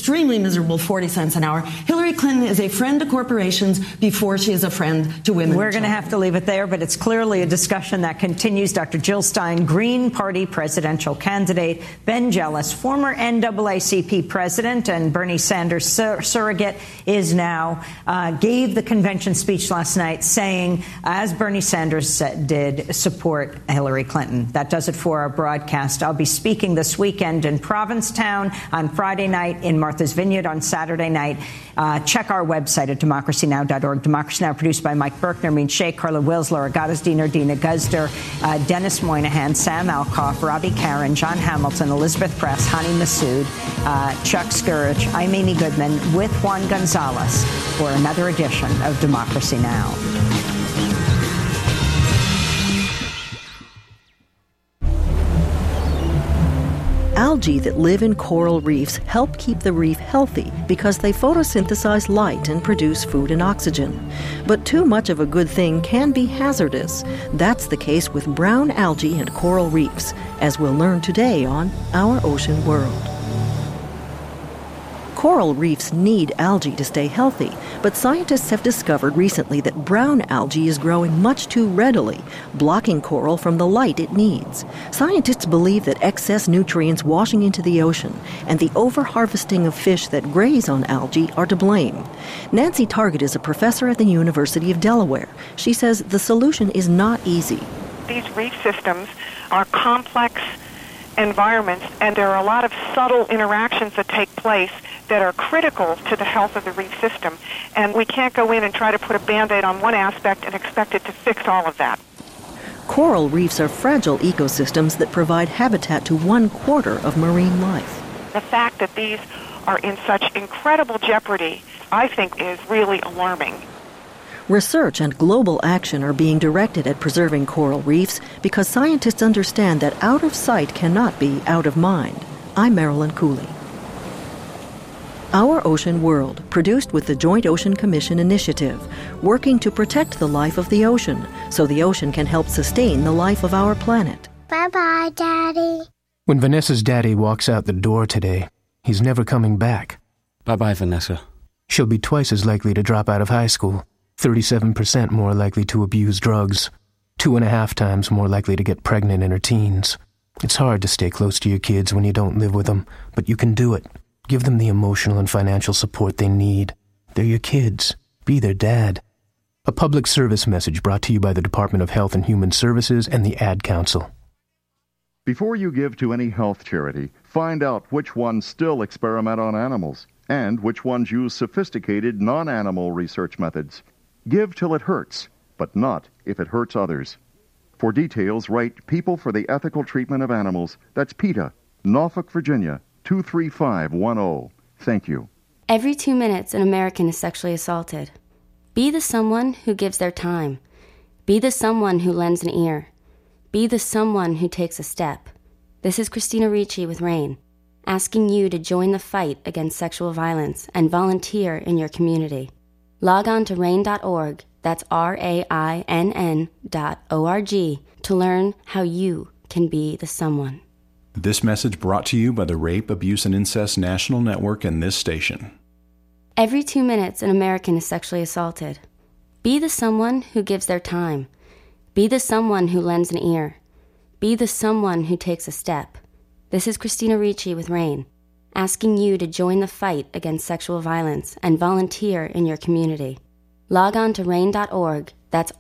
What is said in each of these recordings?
extremely miserable 40 cents an hour. Hillary Clinton is a friend to corporations before she is a friend to women. We're going to have to leave it there, but it's clearly a discussion that continues. Dr. Jill Stein, Green Party presidential candidate, Ben Jealous, former NAACP president and Bernie Sanders surrogate, is now gave the convention speech last night saying, as Bernie Sanders did, support Hillary Clinton. That does it for our broadcast. I'll be speaking this weekend in Provincetown on Friday night, in Martha's Vineyard on Saturday night. Check our website at democracynow.org. Democracy Now! Produced by Mike Berk, Nermeen Sheikh, Carla Wills, Laura Gottesdiener, Dina Guzder, Dennis Moynihan, Sam Alcoff, Robbie Karen, John Hamilton, Elizabeth Press, Hani Massoud, Chuck Scourge. I'm Amy Goodman with Juan Gonzalez for another edition of Democracy Now! Algae that live in coral reefs help keep the reef healthy because they photosynthesize light and produce food and oxygen. But too much of a good thing can be hazardous. That's the case with brown algae and coral reefs, as we'll learn today on Our Ocean World. Coral reefs need algae to stay healthy, but scientists have discovered recently that brown algae is growing much too readily, blocking coral from the light it needs. Scientists believe that excess nutrients washing into the ocean and the overharvesting of fish that graze on algae are to blame. Nancy Targett is a professor at the University of Delaware. She says the solution is not easy. These reef systems are complex environments, and there are a lot of subtle interactions that take place that are critical to the health of the reef system. And we can't go in and try to put a Band-Aid on one aspect and expect it to fix all of that. Coral reefs are fragile ecosystems that provide habitat to 1/4 of marine life. The fact that these are in such incredible jeopardy, I think, is really alarming. Research and global action are being directed at preserving coral reefs because scientists understand that out of sight cannot be out of mind. I'm Marilyn Cooley. Our Ocean World, produced with the Joint Ocean Commission Initiative, working to protect the life of the ocean so the ocean can help sustain the life of our planet. Bye-bye, Daddy. When Vanessa's daddy walks out the door today, he's never coming back. Bye-bye, Vanessa. She'll be twice as likely to drop out of high school, 37% more likely to abuse drugs, 2.5 times more likely to get pregnant in her teens. It's hard to stay close to your kids when you don't live with them, but you can do it. Give them the emotional and financial support they need. They're your kids. Be their dad. A public service message brought to you by the Department of Health and Human Services and the Ad Council. Before you give to any health charity, find out which ones still experiment on animals and which ones use sophisticated non-animal research methods. Give till it hurts, but not if it hurts others. For details, write People for the Ethical Treatment of Animals. That's PETA, Norfolk, Virginia, 23510. Thank you. Every 2 minutes, an American is sexually assaulted. Be the someone who gives their time. Be the someone who lends an ear. Be the someone who takes a step. This is Christina Ricci with RAIN, asking you to join the fight against sexual violence and volunteer in your community. Log on to RAIN.org, that's RAINN.org, to learn how you can be the someone. This message brought to you by the Rape, Abuse, and Incest National Network and this station. Every 2 minutes, an American is sexually assaulted. Be the someone who gives their time. Be the someone who lends an ear. Be the someone who takes a step. This is Christina Ricci with RAIN, asking you to join the fight against sexual violence and volunteer in your community. Log on to RAIN.org, that's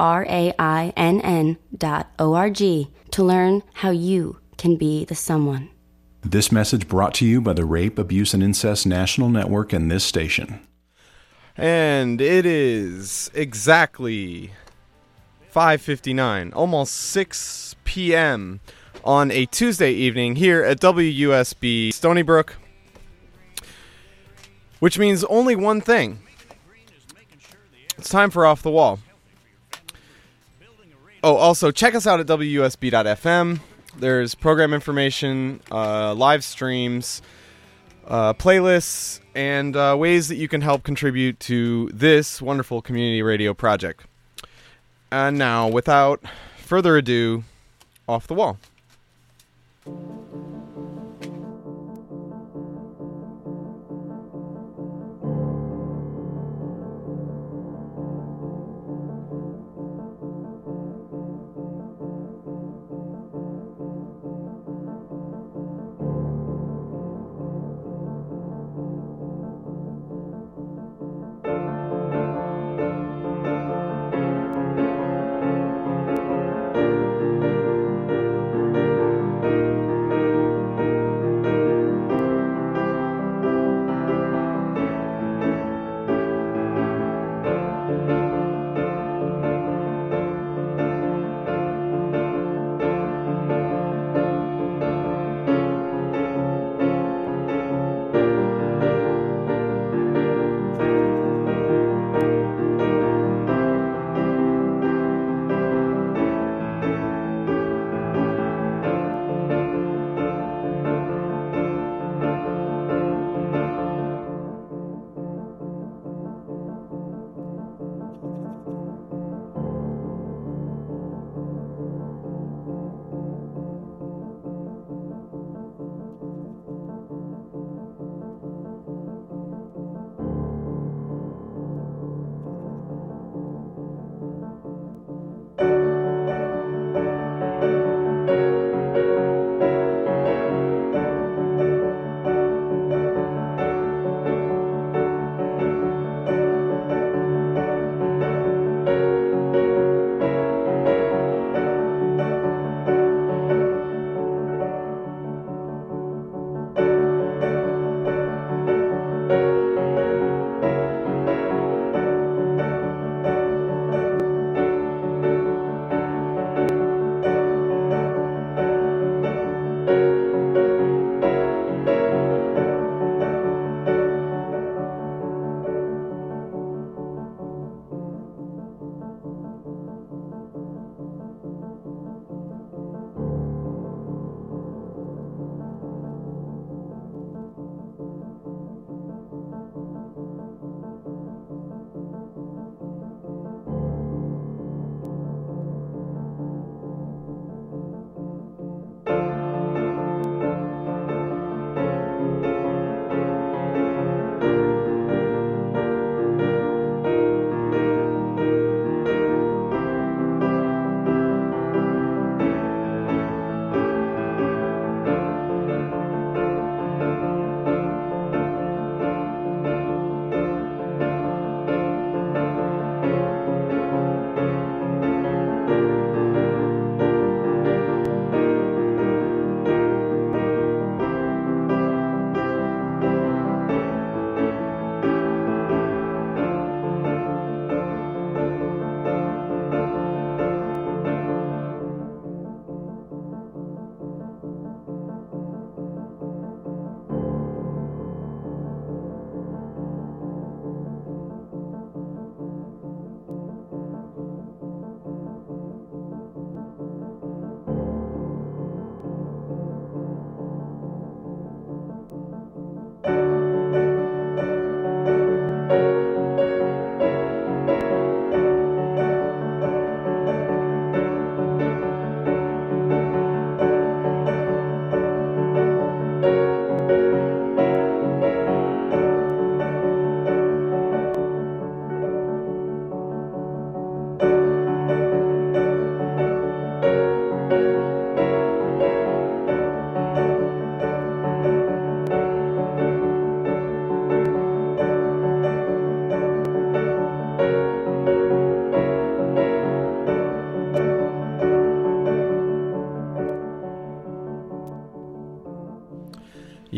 RAINN.org, to learn how you can be the someone. This message brought to you by the Rape, Abuse, and Incest National Network and this station. And it is exactly 5:59, almost 6 p.m. on a Tuesday evening here at WUSB Stony Brook, which means only one thing. It's time for Off the Wall. Oh, also, check us out at WUSB.FM. There's program information, live streams, playlists, and ways that you can help contribute to this wonderful community radio project. And now, without further ado, Off the Wall.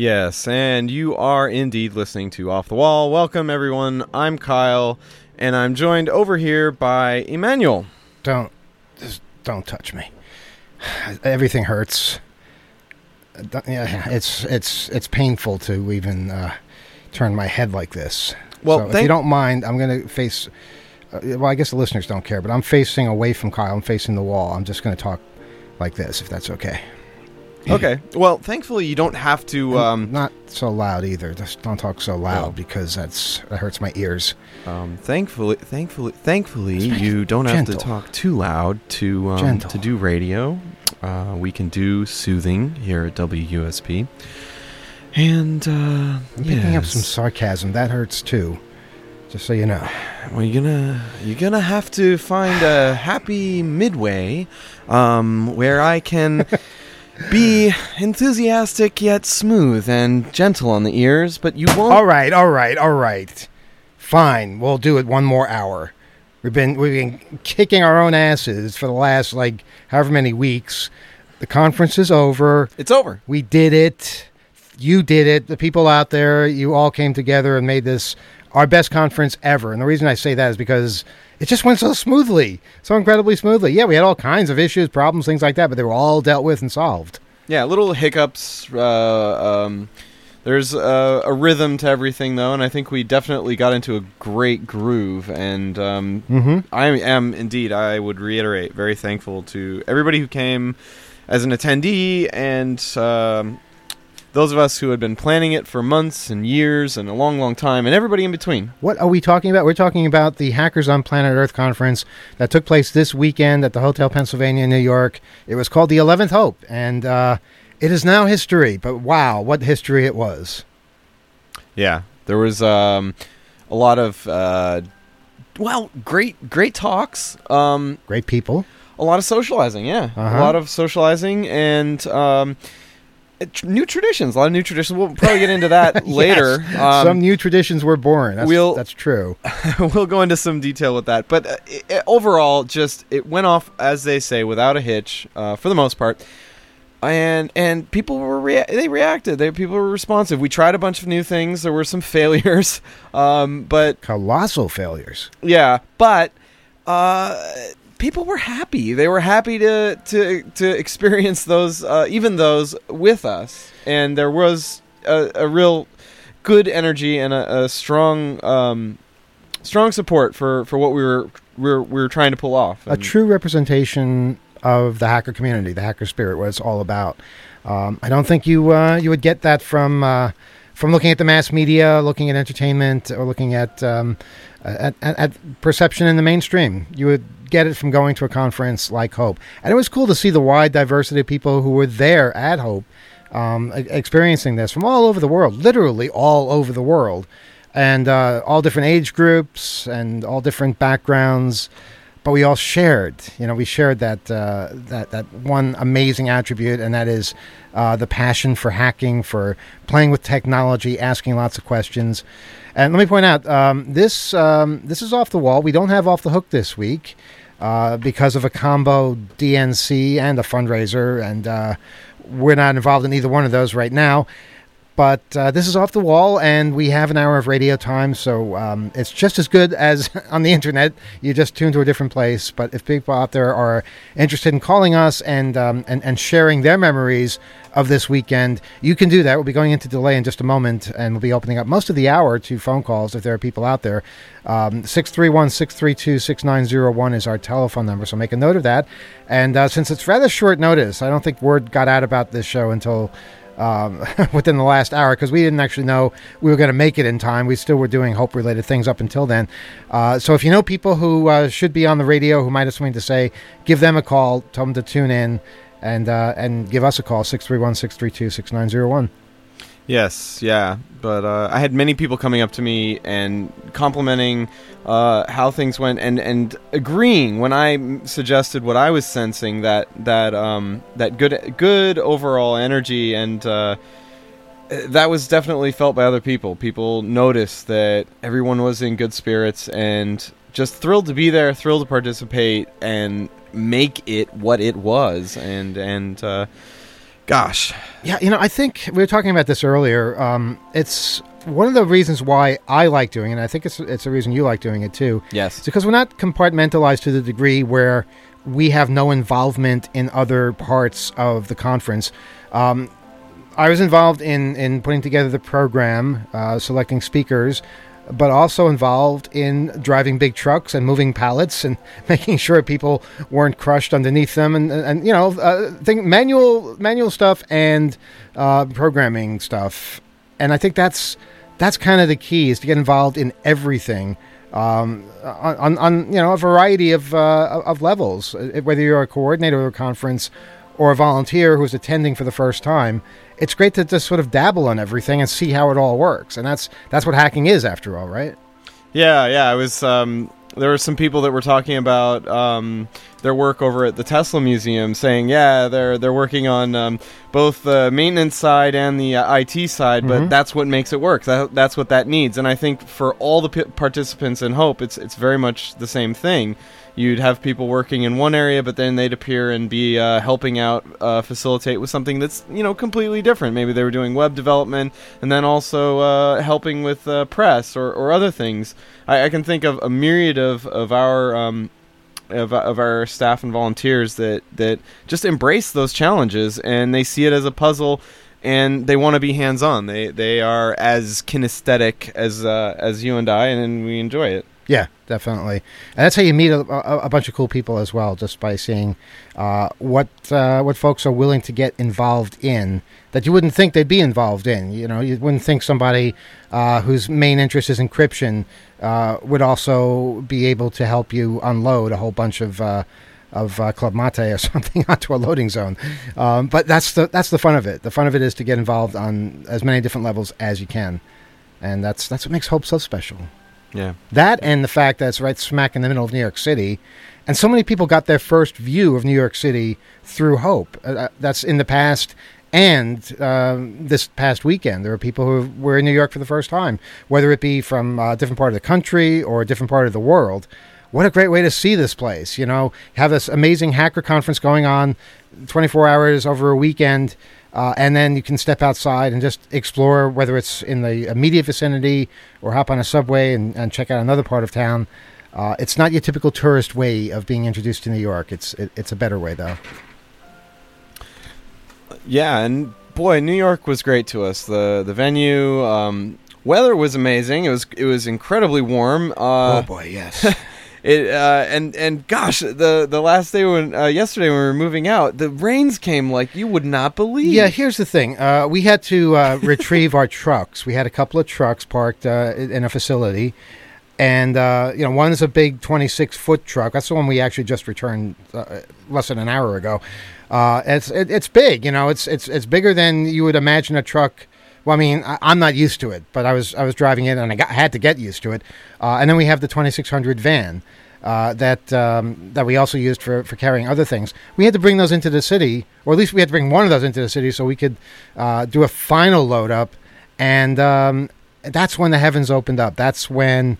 Yes, and you are indeed listening to Off the Wall. Welcome, everyone. I'm Kyle, and I'm joined over here by Emmanuel. Don't touch me. Everything hurts. Yeah, it's painful to even turn my head like this. Well, so if you don't mind, I'm going to face... well, I guess the listeners don't care, but I'm facing away from Kyle. I'm facing the wall. I'm just going to talk like this, if that's okay. Okay. Well, thankfully, you don't have to... not so loud either. Just don't talk so loud because that hurts my ears. Thankfully, you don't have to talk too loud to do radio. We can do soothing here at WUSP. And, I'm picking up some sarcasm. That hurts, too. Just so you know. Well, you're gonna have to find a happy midway, where I can be enthusiastic yet smooth and gentle on the ears, but you won't. All right. Fine, we'll do it one more hour. We've been kicking our own asses for the last however many weeks. The conference is over. It's over. We did it. You did it. The people out there, you all came together and made this our best conference ever. And the reason I say that is because it just went so smoothly, so incredibly smoothly. Yeah, we had all kinds of issues, problems, things like that, but they were all dealt with and solved. Yeah, little hiccups. There's a rhythm to everything, though, and I think we definitely got into a great groove. And I am, indeed, I would reiterate, very thankful to everybody who came as an attendee and those of us who had been planning it for months and years and a long, long time, and everybody in between. What are we talking about? We're talking about the Hackers on Planet Earth conference that took place this weekend at the Hotel Pennsylvania in New York. It was called the 11th Hope, and it is now history. But wow, what history it was. Yeah, there was a lot of, great talks. Great people. A lot of socializing, yeah. A lot of socializing and... new traditions, a lot of new traditions. We'll probably get into that later. Yes. Some new traditions were born. That's true. We'll go into some detail with that. But overall, it went off, as they say, without a hitch, for the most part. And people they reacted. People were responsive. We tried a bunch of new things. There were some failures, but colossal failures. Yeah, but. People were happy. They were happy to experience those, even those with us, and there was a real good energy and a strong support for what we were trying to pull off. A true representation of the hacker community, the hacker spirit, what it's all about. I don't think you would get that from looking at the mass media, looking at entertainment, or looking at perception in the mainstream. You would get it from going to a conference like Hope. And it was cool to see the wide diversity of people who were there at Hope, experiencing this from all over the world, literally all over the world, and all different age groups and all different backgrounds. But we all shared, we shared that one amazing attribute, and that is the passion for hacking, for playing with technology, asking lots of questions. And let me point out, this is Off the Wall. We don't have Off the Hook this week because of a combo DNC and a fundraiser, and we're not involved in either one of those right now. But this is Off the Wall, and we have an hour of radio time, so it's just as good as on the internet. You just tune to a different place. But if people out there are interested in calling us and sharing their memories of this weekend, you can do that. We'll be going into delay in just a moment, and we'll be opening up most of the hour to phone calls if there are people out there. 631-632-6901 is our telephone number, so make a note of that. And since it's rather short notice, I don't think word got out about this show until... within the last hour, because we didn't actually know we were going to make it in time. We still were doing Hope-related things up until then. So if you know people who should be on the radio, who might have something to say, give them a call, tell them to tune in, and give us a call, 631-632-6901. Yes, yeah. But I had many people coming up to me and complimenting how things went and agreeing when I suggested what I was sensing, that good overall energy, and that was definitely felt by other people. People noticed that everyone was in good spirits and just thrilled to be there, thrilled to participate and make it what it was, and Gosh. Yeah, I think we were talking about this earlier. It's one of the reasons why I like doing it, and I think it's a reason you like doing it too. Yes. It's because we're not compartmentalized to the degree where we have no involvement in other parts of the conference. I was involved in putting together the program, selecting speakers, but also involved in driving big trucks and moving pallets and making sure people weren't crushed underneath them, and manual stuff and programming stuff. And I think that's kind of the key, is to get involved in everything on a variety of levels, whether you're a coordinator of a conference or a volunteer who's attending for the first time. It's great to just sort of dabble on everything and see how it all works. And that's what hacking is, after all, right? Yeah. I was there were some people that were talking about their work over at the Tesla Museum, saying, they're working on both the maintenance side and the IT side, but that's what makes it work. That's what that needs. And I think for all the participants in HOPE, it's very much the same thing. You'd have people working in one area, but then they'd appear and be helping out, facilitate with something that's completely different. Maybe they were doing web development, and then also helping with press or other things. I can think of a myriad of our staff and volunteers that just embrace those challenges, and they see it as a puzzle, and they want to be hands-on. They are as kinesthetic as you and I, and we enjoy it. Yeah, definitely. And that's how you meet a bunch of cool people as well, just by seeing what folks are willing to get involved in that you wouldn't think they'd be involved in. You wouldn't think somebody whose main interest is encryption would also be able to help you unload a whole bunch of Club Mate or something onto a loading zone. But that's the fun of it. The fun of it is to get involved on as many different levels as you can. And that's what makes HOPE so special. Yeah. That, and the fact that it's right smack in the middle of New York City. And so many people got their first view of New York City through HOPE. That's in the past and this past weekend. There were people who were in New York for the first time, whether it be from a different part of the country or a different part of the world. What a great way to see this place. Have this amazing hacker conference going on 24 hours over a weekend. And then you can step outside and just explore, whether it's in the immediate vicinity or hop on a subway and check out another part of town. It's not your typical tourist way of being introduced to New York. It's a better way, though. Yeah, and boy, New York was great to us. The venue, weather was amazing. It was incredibly warm. Oh boy, yes. And gosh, the last day yesterday when we were moving out, the rains came like you would not believe. Yeah, here's the thing. We had to retrieve our trucks. We had a couple of trucks parked in a facility, and one is a big 26-foot truck. That's the one we actually just returned less than an hour ago. It's big. It's bigger than you would imagine a truck. Well, I mean, I'm not used to it, but I was driving it, and I had to get used to it. And then we have the 2600 van that we also used for carrying other things. We had to bring those into the city, or at least we had to bring one of those into the city so we could do a final load up. And that's when the heavens opened up. That's when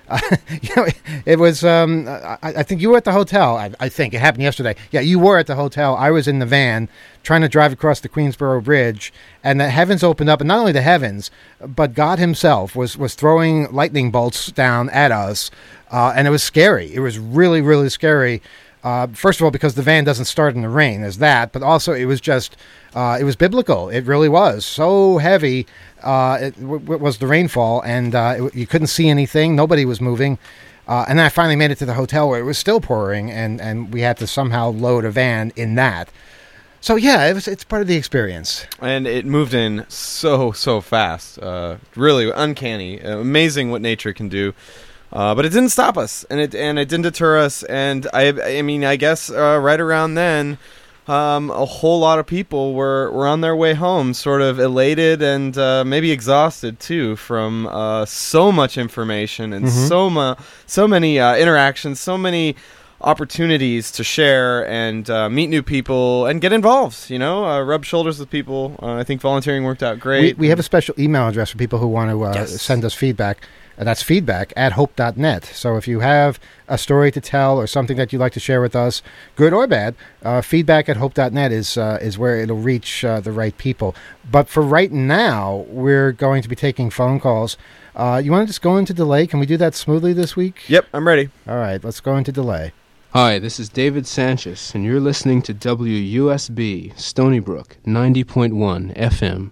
it was. I think you were at the hotel. I think it happened yesterday. Yeah, you were at the hotel. I was in the van trying to drive across the Queensboro Bridge, and the heavens opened up. And not only the heavens, but God Himself was throwing lightning bolts down at us, and it was scary. It was really, really scary. First of all, because the van doesn't start in the rain, there's that. But also, it was just, it was biblical. It really was so heavy. It was the rainfall, and you couldn't see anything. Nobody was moving. And then I finally made it to the hotel where it was still pouring, and we had to somehow load a van in that. So yeah, it's part of the experience. And it moved in so fast. Really uncanny. Amazing what nature can do. But it didn't stop us, and it didn't deter us. And I mean, I guess right around then, a whole lot of people were on their way home, sort of elated and maybe exhausted too from so much information and so many interactions, so many opportunities to share and meet new people and get involved. Rub shoulders with people. I think volunteering worked out great. We have a special email address for people who want to send us feedback. And that's feedback@hope.net. So if you have a story to tell or something that you'd like to share with us, good or bad, feedback@hope.net is where it'll reach the right people. But for right now, we're going to be taking phone calls. You want to just go into delay? Can we do that smoothly this week? Yep, I'm ready. All right, let's go into delay. Hi, this is David Sanchez, and you're listening to WUSB, Stony Brook, 90.1 FM.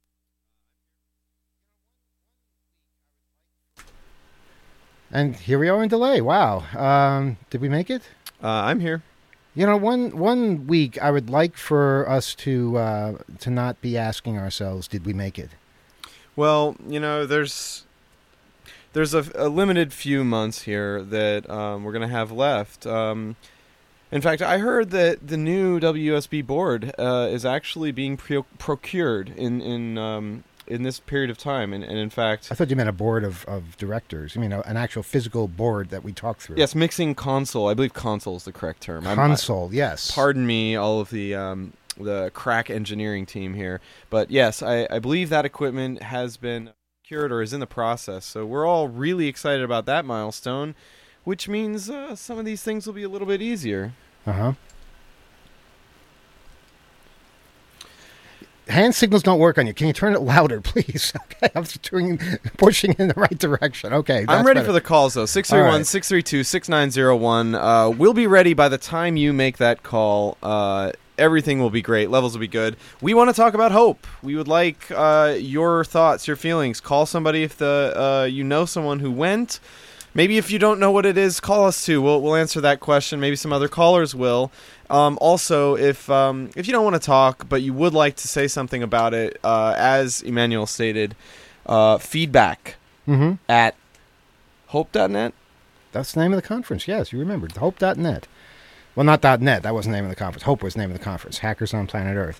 And here we are in delay. Wow. Did we make it? I'm here. You know, one week I would like for us to not be asking ourselves, did we make it? Well, you know, there's a limited few months here that we're going to have left. In fact, I heard that the new WUSB board is actually being procured in this period of time. And in fact... I thought you meant a board of directors. You mean an actual physical board that we talk through. Yes, mixing console. I believe console is the correct term. Console, yes. Pardon me, all of the crack engineering team here. But yes, I believe that equipment has been cured or is in the process. So we're all really excited about that milestone, which means some of these things will be a little bit easier. Uh-huh. Hand signals don't work on you. Can you turn it louder, please? Okay, I'm pushing in the right direction. Okay, I'm ready for the calls, though. 631-632-6901. We'll be ready by the time you make that call. Everything will be great. Levels will be good. We want to talk about hope. We would like your thoughts, your feelings. Call somebody if you know someone who went. Maybe if you don't know what it is, call us too. We'll answer that question. Maybe some other callers will. Also, if you don't want to talk, but you would like to say something about it, as Emmanuel stated, feedback at hope.net. That's the name of the conference. Yes, you remembered. Hope.net. Well, not .net. That wasn't the name of the conference. Hope was the name of the conference. Hackers on Planet Earth.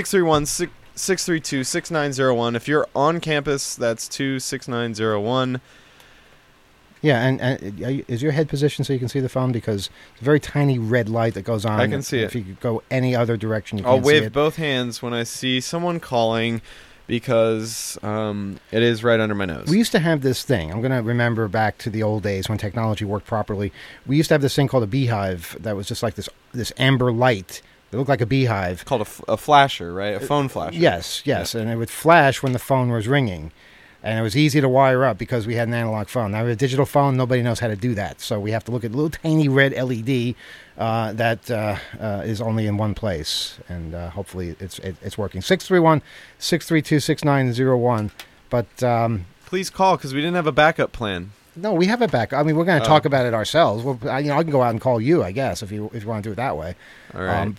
631-632-6901. If you're on campus, that's 26901. Yeah, and is your head positioned so you can see the phone? Because it's a very tiny red light that goes on. I can see it. If you could go any other direction, you can't see it. I'll wave both hands when I see someone calling because it is right under my nose. We used to have this thing. I'm going to remember back to the old days when technology worked properly. We used to have this thing called a beehive that was just like this amber light. It looked like a beehive. Called a flasher, right? A phone flasher. Yes. Yeah. And it would flash when the phone was ringing. And it was easy to wire up because we had an analog phone. Now we have a digital phone. Nobody knows how to do that. So we have to look at a little tiny red LED that is only in one place. And hopefully it's working. 631-632-6901. But please call because we didn't have a backup plan. No, we have a backup. I mean, we're going to talk about it ourselves. Well, I can go out and call you, I guess, if you want to do it that way. All right.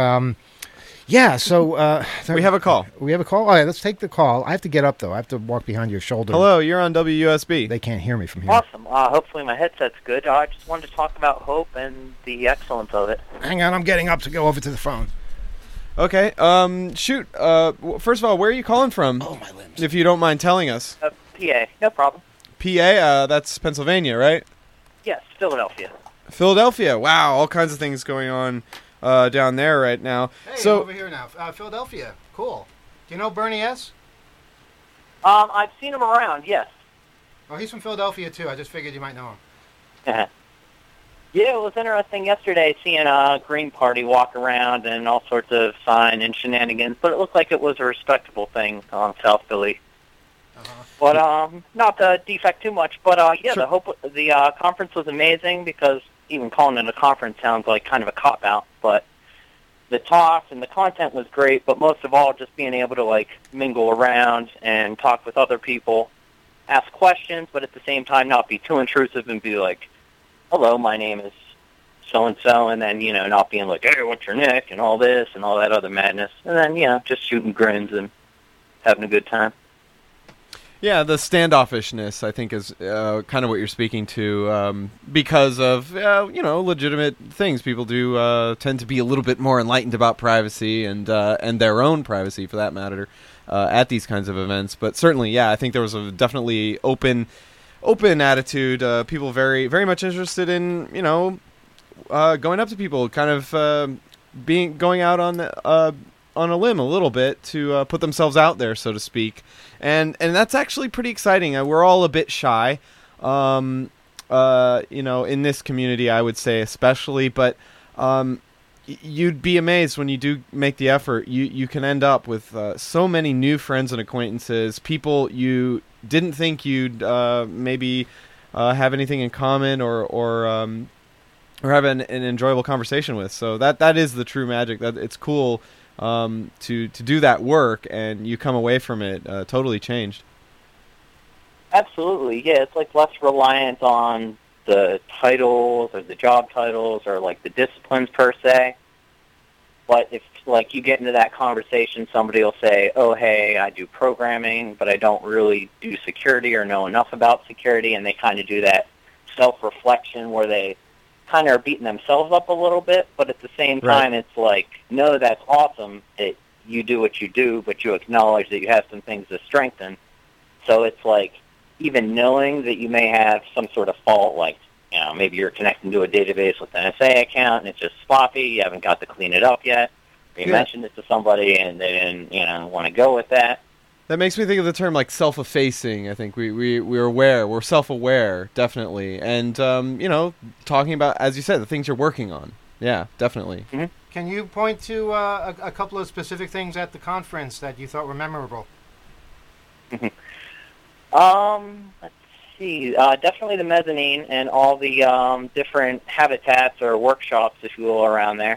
Yeah, so... we have a call. We have a call? All right, let's take the call. I have to get up, though. I have to walk behind your shoulder. Hello, you're on WUSB. They can't hear me from here. Awesome. Hopefully my headset's good. I just wanted to talk about hope and the excellence of it. Hang on, I'm getting up to go over to the phone. Okay, shoot. First of all, where are you calling from? Oh, my limbs. If you don't mind telling us. PA, no problem. PA, that's Pennsylvania, right? Yes, Philadelphia. Philadelphia. Wow, all kinds of things going on down there right now. Hey, so, over here now. Philadelphia. Cool. Do you know Bernie S? I've seen him around, yes. Oh, he's from Philadelphia, too. I just figured you might know him. Yeah, it was interesting yesterday seeing a Green Party walk around and all sorts of sign and shenanigans, but it looked like it was a respectable thing on South Philly. But not to defect too much, but yeah, sure. The conference was amazing because even calling it a conference sounds like kind of a cop-out, but the talks and the content was great, but most of all just being able to mingle around and talk with other people, ask questions, but at the same time not be too intrusive and be like, hello, my name is so-and-so, and then, not being like, hey, what's your nick, and all this and all that other madness, and then, just shooting grins and having a good time. Yeah, the standoffishness, I think, is kind of what you're speaking to because of, legitimate things. People do tend to be a little bit more enlightened about privacy and their own privacy, for that matter, at these kinds of events. But certainly, yeah, I think there was a definitely open attitude. People very, very much interested in, going up to people, kind of going out on on a limb a little bit to put themselves out there, so to speak, and that's actually pretty exciting. We're all a bit shy, in this community, I would say especially, but you'd be amazed when you do make the effort. You can end up with so many new friends and acquaintances, people you didn't think you'd maybe have anything in common or have an enjoyable conversation with. So that is the true magic. That it's cool to do that work, and you come away from it totally changed. Absolutely, yeah. It's like less reliant on the titles or the job titles or like the disciplines per se. But if like you get into that conversation, somebody will say, "Oh, hey, I do programming, but I don't really do security or know enough about security," and they kind of do that self-reflection where they kind of are beating themselves up a little bit, but at the same time, It's like, no, that's awesome that you do what you do, but you acknowledge that you have some things to strengthen. So it's like, even knowing that you may have some sort of fault, like, maybe you're connecting to a database with an NSA account and it's just sloppy, you haven't got to clean it up yet, or you mentioned it to somebody and they didn't, want to go with that. That makes me think of the term like self-effacing. I think we're aware, we're self-aware, definitely, and talking about, as you said, the things you're working on. Yeah, definitely. Mm-hmm. Can you point to a couple of specific things at the conference that you thought were memorable? Let's see. Definitely the mezzanine and all the different habitats or workshops, if you will, around there.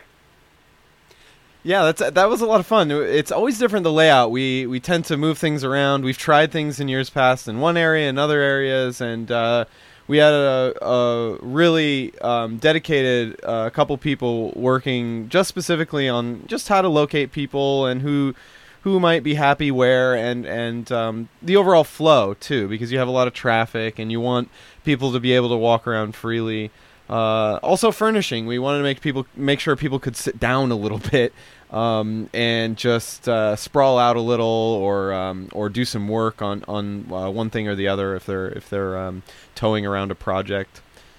Yeah, that was a lot of fun. It's always different, the layout. We tend to move things around. We've tried things in years past in one area and other areas, and we had a really dedicated couple people working just specifically on just how to locate people and who might be happy where, and the overall flow too, because you have a lot of traffic and you want people to be able to walk around freely. Also furnishing, we wanted to make sure people could sit down a little bit and just sprawl out a little, or do some work on one thing or the other if they're towing around a project.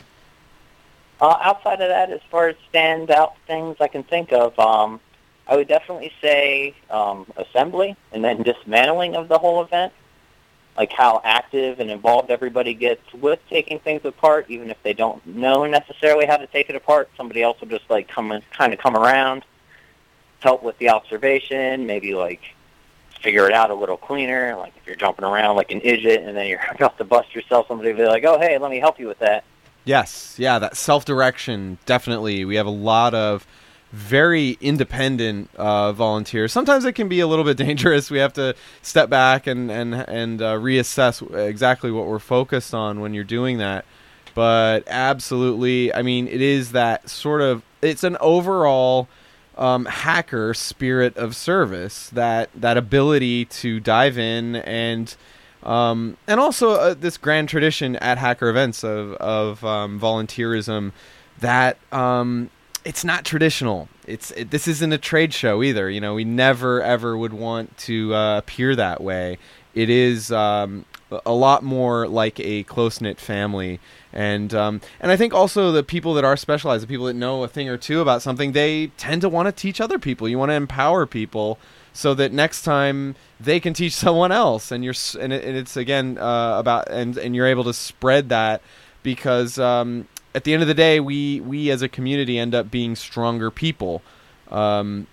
Outside of that, as far as standout things I can think of, I would definitely say assembly and then dismantling of the whole event, like how active and involved everybody gets with taking things apart, even if they don't know necessarily how to take it apart. Somebody else will just like come around, help with the observation, maybe like figure it out a little cleaner. Like if you're jumping around like an idiot and then you're about to bust yourself, somebody will be like, "Oh, hey, let me help you with that." Yes, yeah, that self-direction, definitely. We have a lot of very independent volunteers. Sometimes it can be a little bit dangerous. We have to step back and reassess exactly what we're focused on when you're doing that. But absolutely, I mean, it is that sort of, it's an overall hacker spirit of service, that ability to dive in and also this grand tradition at hacker events of volunteerism that it's not traditional. This isn't a trade show either. We never ever would want to appear that way. It is a lot more like a close-knit family, and I think also the people that are specialized, the people that know a thing or two about something, they tend to want to teach other people. You want to empower people so that next time they can teach someone else, and it's again about and you're able to spread that, because at the end of the day, we as a community end up being stronger people, and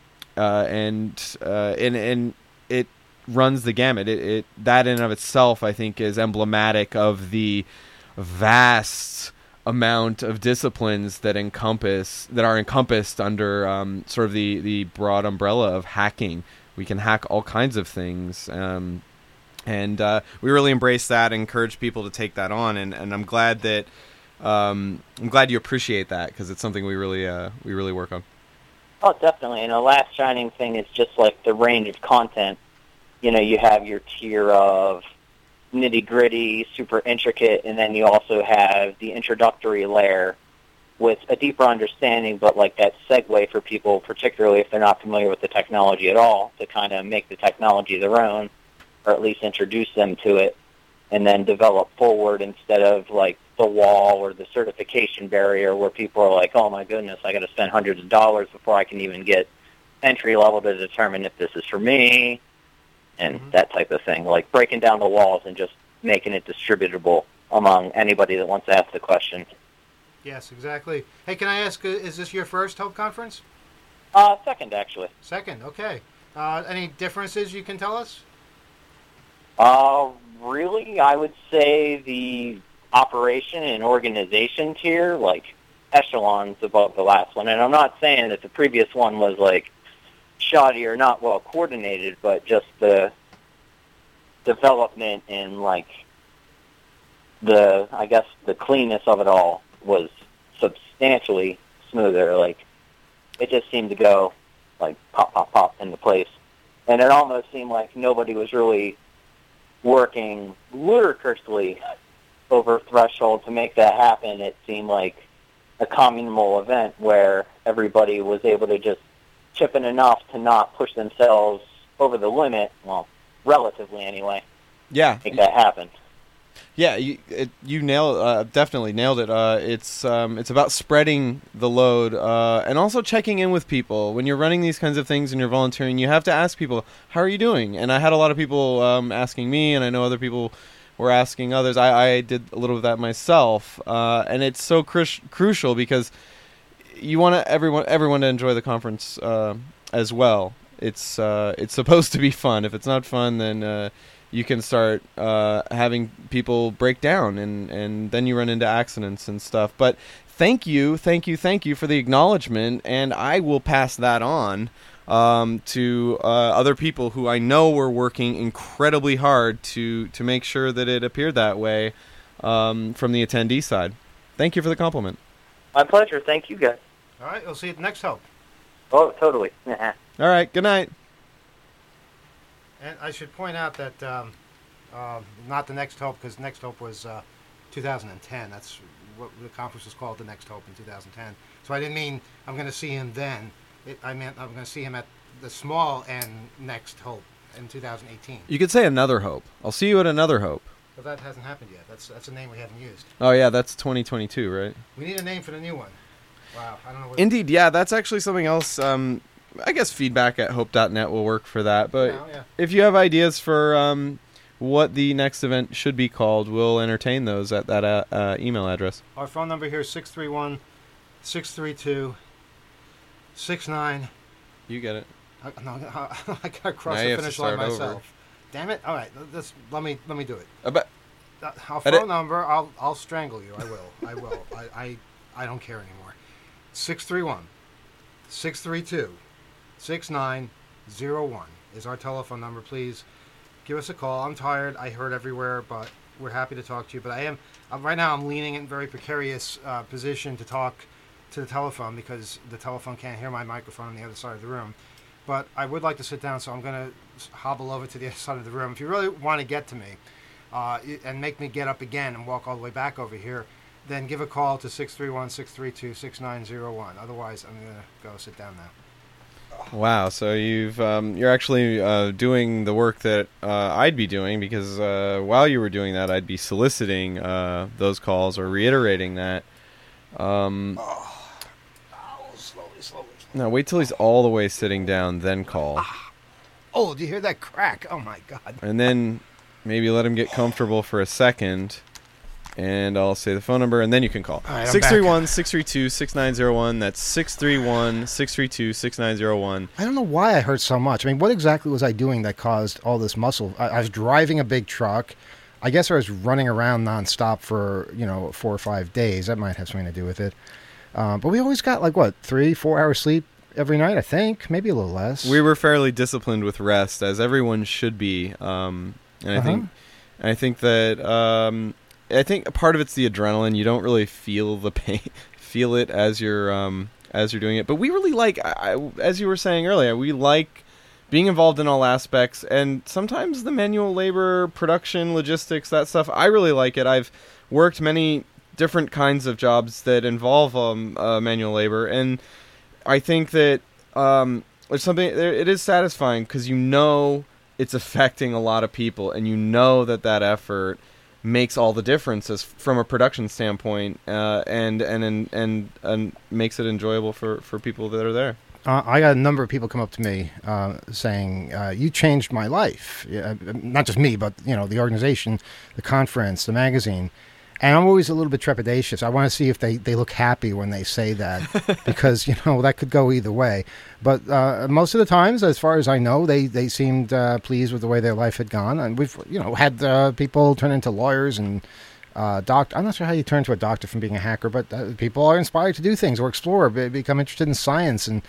it runs the gamut. It that in and of itself, I think, is emblematic of the vast amount of disciplines that are encompassed under sort of the broad umbrella of hacking. We can hack all kinds of things, and we really embrace that and encourage people to take that on. And I'm glad that. I'm glad you appreciate that, because it's something we really work on. Oh, definitely. And the last shining thing is just like the range of content. You have your tier of nitty-gritty, super intricate, and then you also have the introductory layer with a deeper understanding, but like that segue for people, particularly if they're not familiar with the technology at all, to kind of make the technology their own, or at least introduce them to it, and then develop forward instead of like the wall or the certification barrier where people are like, "Oh my goodness, I got to spend hundreds of dollars before I can even get entry level to determine if this is for me and that type of thing, like breaking down the walls and just making it distributable among anybody that wants to ask the question. Yes, exactly. Hey, can I ask, is this your first Hope Conference? Second, actually. Second, okay. Any differences you can tell us? Really, I would say the operation and organization tier, like, echelons above the last one. And I'm not saying that the previous one was, like, shoddy or not well coordinated, but just the development and, like, the cleanness of it all was substantially smoother. Like, it just seemed to go, like, pop, pop, pop into place. And it almost seemed like nobody was really working ludicrously over threshold to make that happen. It seemed like a communal event where everybody was able to just chip in enough to not push themselves over the limit, well, relatively anyway. Yeah. Make that happen. Yeah, you definitely nailed it. It's about spreading the load and also checking in with people. When you're running these kinds of things and you're volunteering, you have to ask people, how are you doing? And I had a lot of people asking me, and I know other people were asking others. I did a little of that myself, and it's so crucial because you want everyone to enjoy the conference as well. It's supposed to be fun. If it's not fun, then you can start having people break down, and then you run into accidents and stuff. But thank you for the acknowledgement, and I will pass that on to other people who I know were working incredibly hard to make sure that it appeared that way from the attendee side. Thank you for the compliment. My pleasure. Thank you, guys. All right, we'll see you at the next Hope. Oh, totally. All right, good night. And I should point out that not the Next Hope, because Next Hope was 2010. That's what the conference was called, the Next Hope in 2010. So I didn't mean I'm going to see him then. I meant I'm going to see him at the small N Next Hope in 2018. You could say Another Hope. I'll see you at Another Hope. But that hasn't happened yet. That's a name we haven't used. Oh, yeah, that's 2022, right? We need a name for the new one. Wow, I don't know what... Indeed, yeah, that's actually something else. I guess feedback at hope.net will work for that. But if you have ideas for what the next event should be called, we'll entertain those at that email address. Our phone number here is 631-632-69... You get it. I got to cross the finish line myself. Over. Damn it! All right, let me do it. Our phone number, I'll strangle you. I will. I don't care anymore. 631-632-6901 is our telephone number. Please give us a call. I'm tired. I hurt everywhere, but we're happy to talk to you. But right now I'm leaning in a very precarious position to talk to the telephone because the telephone can't hear my microphone on the other side of the room. But I would like to sit down, so I'm going to hobble over to the other side of the room. If you really want to get to me and make me get up again and walk all the way back over here, then give a call to 631-632-6901. Otherwise, I'm going to go sit down now. Wow, so you're actually doing the work that I'd be doing, because while you were doing that, I'd be soliciting those calls or reiterating that. Slowly. Now, wait till he's all the way sitting down, then call. Oh, do you hear that crack? Oh, my God. And then maybe let him get comfortable for a second, and I'll say the phone number, and then you can call. 631-632-6901. That's 631-632-6901. I don't know why I hurt so much. I mean, what exactly was I doing that caused all this muscle? I was driving a big truck. I guess I was running around nonstop for, 4 or 5 days. That might have something to do with it. But we always got 3-4 hours sleep every night, I think. Maybe a little less. We were fairly disciplined with rest, as everyone should be. And I think that I think a part of it's the adrenaline. You don't really feel the pain, feel it as you're doing it. But we really like, as you were saying earlier, we like being involved in all aspects, and sometimes the manual labor, production, logistics, that stuff. I really like it. I've worked many different kinds of jobs that involve manual labor, and I think that there's something. It is satisfying because it's affecting a lot of people, and that effort makes all the differences from a production standpoint, and makes it enjoyable for people that are there. I got a number of people come up to me saying, you changed my life. Not just me, but the organization, the conference, the magazine. And I'm always a little bit trepidatious. I want to see if they look happy when they say that, because, that could go either way. But most of the times, as far as I know, they seemed pleased with the way their life had gone. And we've, had people turn into lawyers and doctor. I'm not sure how you turn to a doctor from being a hacker, but people are inspired to do things or explore, become interested in science and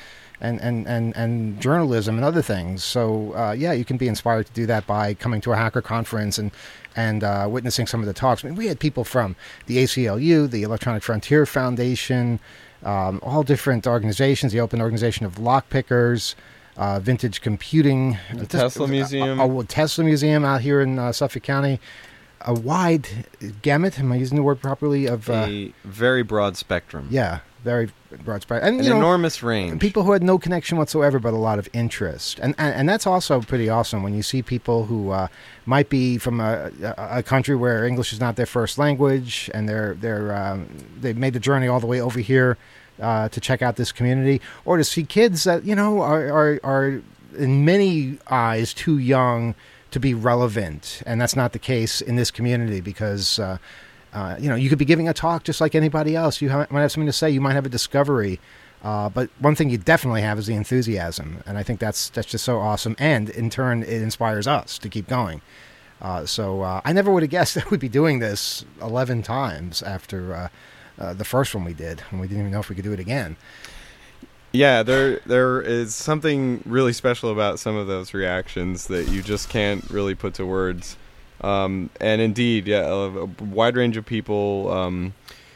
journalism and other things. So, you can be inspired to do that by coming to a hacker conference and witnessing some of the talks. I mean, we had people from the ACLU, the Electronic Frontier Foundation, all different organizations, the Open Organization of Lockpickers, Vintage Computing, the Tesla Museum. Tesla Museum out here in Suffolk County. A wide gamut, am I using the word properly? Of a very broad spectrum. Yeah, very broad spectrum. And, an enormous range. People who had no connection whatsoever, but a lot of interest. And that's also pretty awesome when you see people who might be from a country where English is not their first language, and they've made the journey all the way over here to check out this community, or to see kids that are in many eyes too young to be relevant. And that's not the case in this community, because you could be giving a talk just like anybody else. You might have something to say. You might have a discovery. But one thing you definitely have is the enthusiasm. And I think that's just so awesome. And in turn, it inspires us to keep going. So I never would have guessed that we'd be doing this 11 times after the first one we did, when we didn't even know if we could do it again. Yeah, there is something really special about some of those reactions that you just can't really put to words. And indeed, a wide range of people,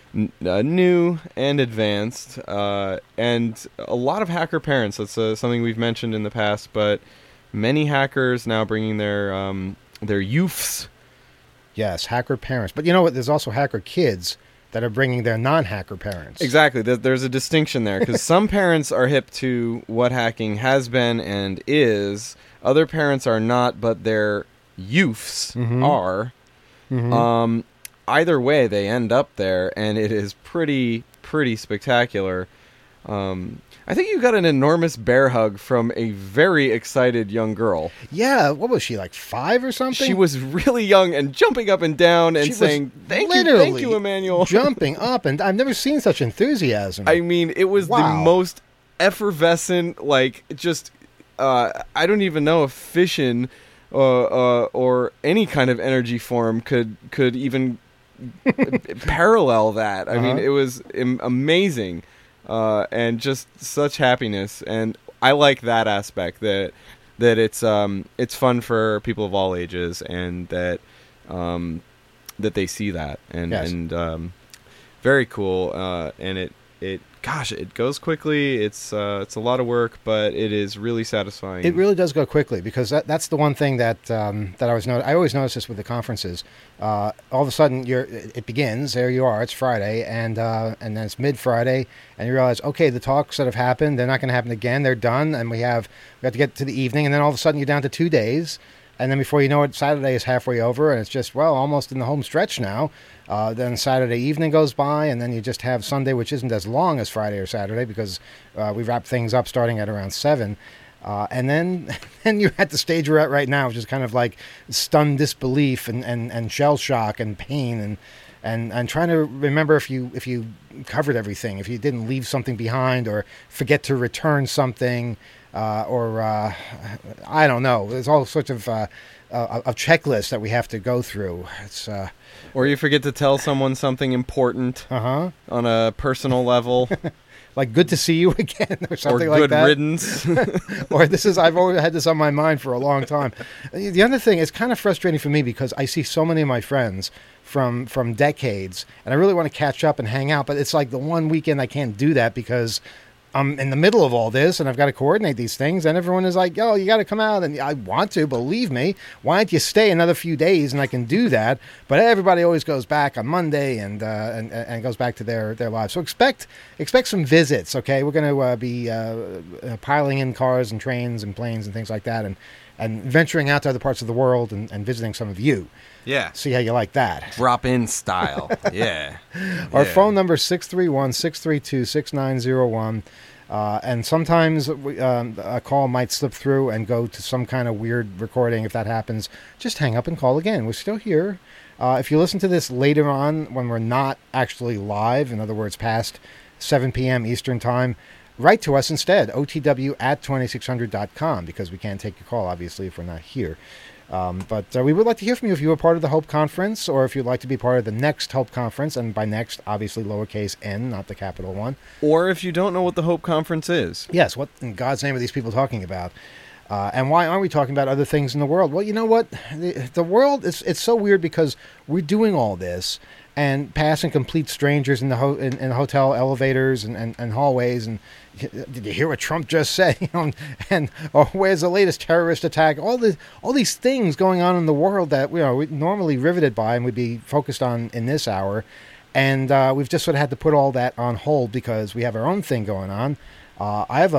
new and advanced, and a lot of hacker parents. That's something we've mentioned in the past, but many hackers now bringing their youths. Yes, hacker parents. But you know what? There's also hacker kids that are bringing their non-hacker parents. Exactly. There's a distinction there, because some parents are hip to what hacking has been and is. Other parents are not, but their youths are. Mm-hmm. Either way, they end up there, and it is pretty spectacular. I think you got an enormous bear hug from a very excited young girl. Yeah, what was she, like 5 or something? She was really young and jumping up and down and saying, thank you, Emmanuel. Jumping up, and I've never seen such enthusiasm. I mean, it was the most effervescent, just, I don't even know if fission or any kind of energy form could even parallel that. I mean, it was amazing. And just such happiness, and I like that aspect that it's fun for people of all ages, and that they see that, and yes. and very cool, and it goes quickly. It's a lot of work, but it is really satisfying. It really does go quickly, because that's the one thing that I always notice this with the conferences. All of a sudden, it begins. There you are. It's Friday, and then it's mid-Friday, and you realize, okay, the talks that have happened, they're not going to happen again. They're done, and we have to get to the evening, and then all of a sudden you're down to 2 days, and then before you know it, Saturday is halfway over, and it's just almost in the home stretch now. Then Saturday evening goes by, and then you just have Sunday, which isn't as long as Friday or Saturday, because we wrap things up starting at around 7. And then you're at the stage we're at right now, which is kind of like stunned disbelief and shell shock and pain and trying to remember if you covered everything, if you didn't leave something behind or forget to return something, or I don't know. There's all sorts of checklists that we have to go through. It's or you forget to tell someone something important on a personal level. Like, good to see you again, or something like that. Or good riddance. Or I've always had this on my mind for a long time. The other thing, it's kind of frustrating for me, because I see so many of my friends from decades, and I really want to catch up and hang out, but it's like the one weekend I can't do that, because I'm in the middle of all this, and I've got to coordinate these things, and everyone is like, "Oh, you got to come out," and I want to, believe me. Why don't you stay another few days, and I can do that? But everybody always goes back on Monday and goes back to their lives. So expect some visits, okay? We're going to be piling in cars and trains and planes and things like that, and venturing out to other parts of the world and visiting some of you. Yeah. See how you like that. Drop-in style. Yeah. Our phone number is 631-632-6901. And sometimes a call might slip through and go to some kind of weird recording. If that happens, just hang up and call again. We're still here. If you listen to this later on when we're not actually live, in other words, past 7 p.m. Eastern Time, write to us instead, otw@2600.com, because we can't take your call, obviously, if we're not here. But we would like to hear from you if you were part of the Hope Conference, or if you'd like to be part of the next Hope Conference, and by next, obviously lowercase n, not the capital one. Or if you don't know what the Hope Conference is. Yes, what in God's name are these people talking about? And why aren't we talking about other things in the world? Well, you know what? The world, it's so weird because we're doing all this and passing complete strangers in the in hotel elevators and hallways. And did you hear what Trump just said? Or where's the latest terrorist attack? All these things going on in the world that we're normally riveted by and we'd be focused on in this hour. And we've just sort of had to put all that on hold because we have our own thing going on. I've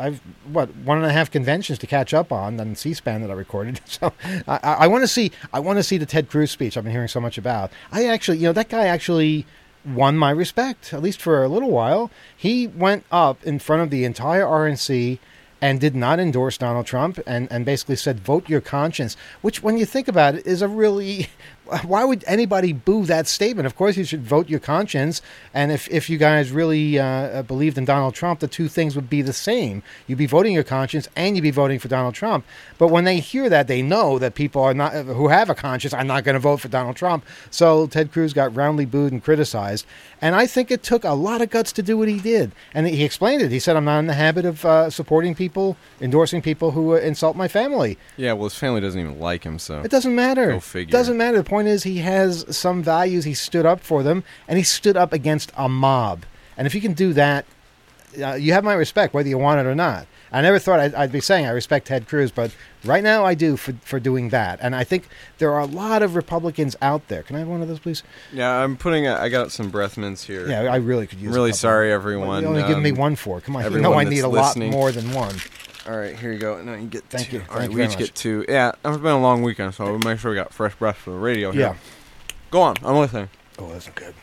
1.5 conventions to catch up on C-SPAN that I recorded. So I want to see the Ted Cruz speech I've been hearing so much about. I actually, that guy actually won my respect, at least for a little while. He went up in front of the entire RNC and did not endorse Donald Trump and basically said, vote your conscience, which when you think about it is a really... Why would anybody boo that statement? Of course, you should vote your conscience. And if you guys really believed in Donald Trump, the two things would be the same. You'd be voting your conscience and you'd be voting for Donald Trump. But when they hear that, they know that people are not who have a conscience are not going to vote for Donald Trump. So Ted Cruz got roundly booed and criticized. And I think it took a lot of guts to do what he did. And he explained it. He said, I'm not in the habit of supporting people, endorsing people who insult my family. Yeah, well, his family doesn't even like him, so... It doesn't matter. Go figure. It doesn't matter. The point is he has some values. He stood up for them, and he stood up against a mob. And if you can do that, you have my respect, whether you want it or not. I never thought I'd be saying I respect Ted Cruz, but right now I do for doing that. And I think there are a lot of Republicans out there. Can I have one of those, please? Yeah, I got some breath mints here. Yeah, I really could use I'm really sorry, everyone. You're only giving me one for. Come on, you know I need a lot more than one. All right, here you go. Now you get Thank two. you. All right, Thank you we very each much. get two. Yeah, it's been a long weekend, so we'll make sure we got fresh breath for the radio here. Yeah. Go on. I'm listening. Oh, that's good.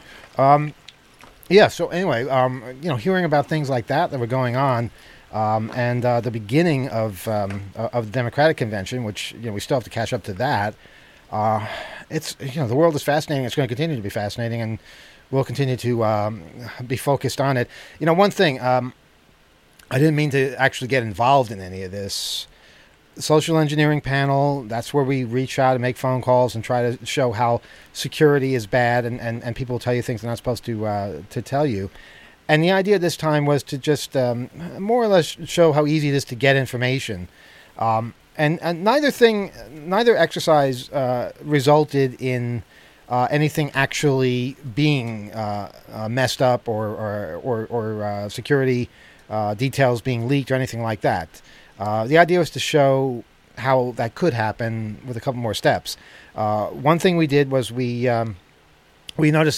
Yeah. So anyway, hearing about things like that were going on, and the beginning of the Democratic convention, which we still have to catch up to that. It's the world is fascinating. It's going to continue to be fascinating, and we'll continue to be focused on it. One thing. I didn't mean to actually get involved in any of this. Social engineering panel, that's where we reach out and make phone calls and try to show how security is bad and people tell you things they're not supposed to tell you. And the idea this time was to just more or less show how easy it is to get information. And neither exercise resulted in anything actually being messed up or security details being leaked or anything like that. The idea was to show how that could happen with a couple more steps. One thing we did was we noticed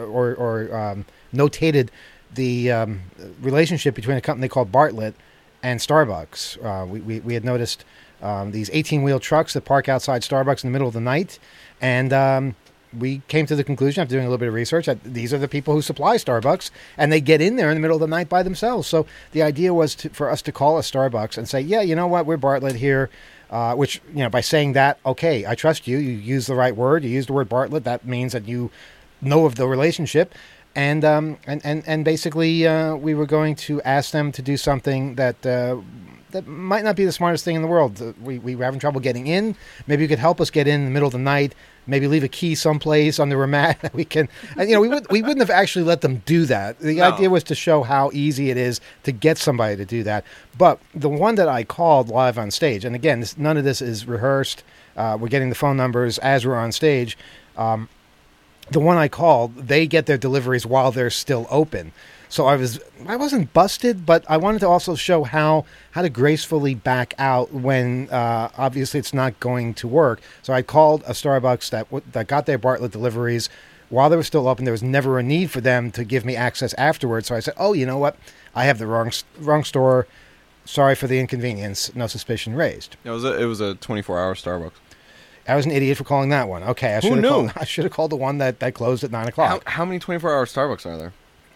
notated the relationship between a company called Bartlett and Starbucks. We had noticed these 18-wheel trucks that park outside Starbucks in the middle of the night, and we came to the conclusion after doing a little bit of research that these are the people who supply Starbucks, and they get in there in the middle of the night by themselves. So the idea was for us to call a Starbucks and say, yeah, you know what, we're Bartlett here, which, by saying that, okay, I trust you. You use the right word. You use the word Bartlett. That means that you know of the relationship. And basically we were going to ask them to do something that might not be the smartest thing in the world. We were having trouble getting in. Maybe you could help us get in the middle of the night. Maybe leave a key someplace under a mat that we can. And, we wouldn't have actually let them do that. The idea was to show how easy it is to get somebody to do that. But the one that I called live on stage, and again, none of this is rehearsed. We're getting the phone numbers as we're on stage. The one I called, they get their deliveries while they're still open. So I wasn't busted, but I wanted to also show how to gracefully back out when obviously it's not going to work. So I called a Starbucks that got their Bartlett deliveries while they were still open. There was never a need for them to give me access afterwards. So I said, oh, you know what? I have the wrong store. Sorry for the inconvenience. No suspicion raised. It was a 24-hour Starbucks. I was an idiot for calling that one. Okay, I should have called the one that closed at 9 o'clock. How many 24-hour Starbucks are there?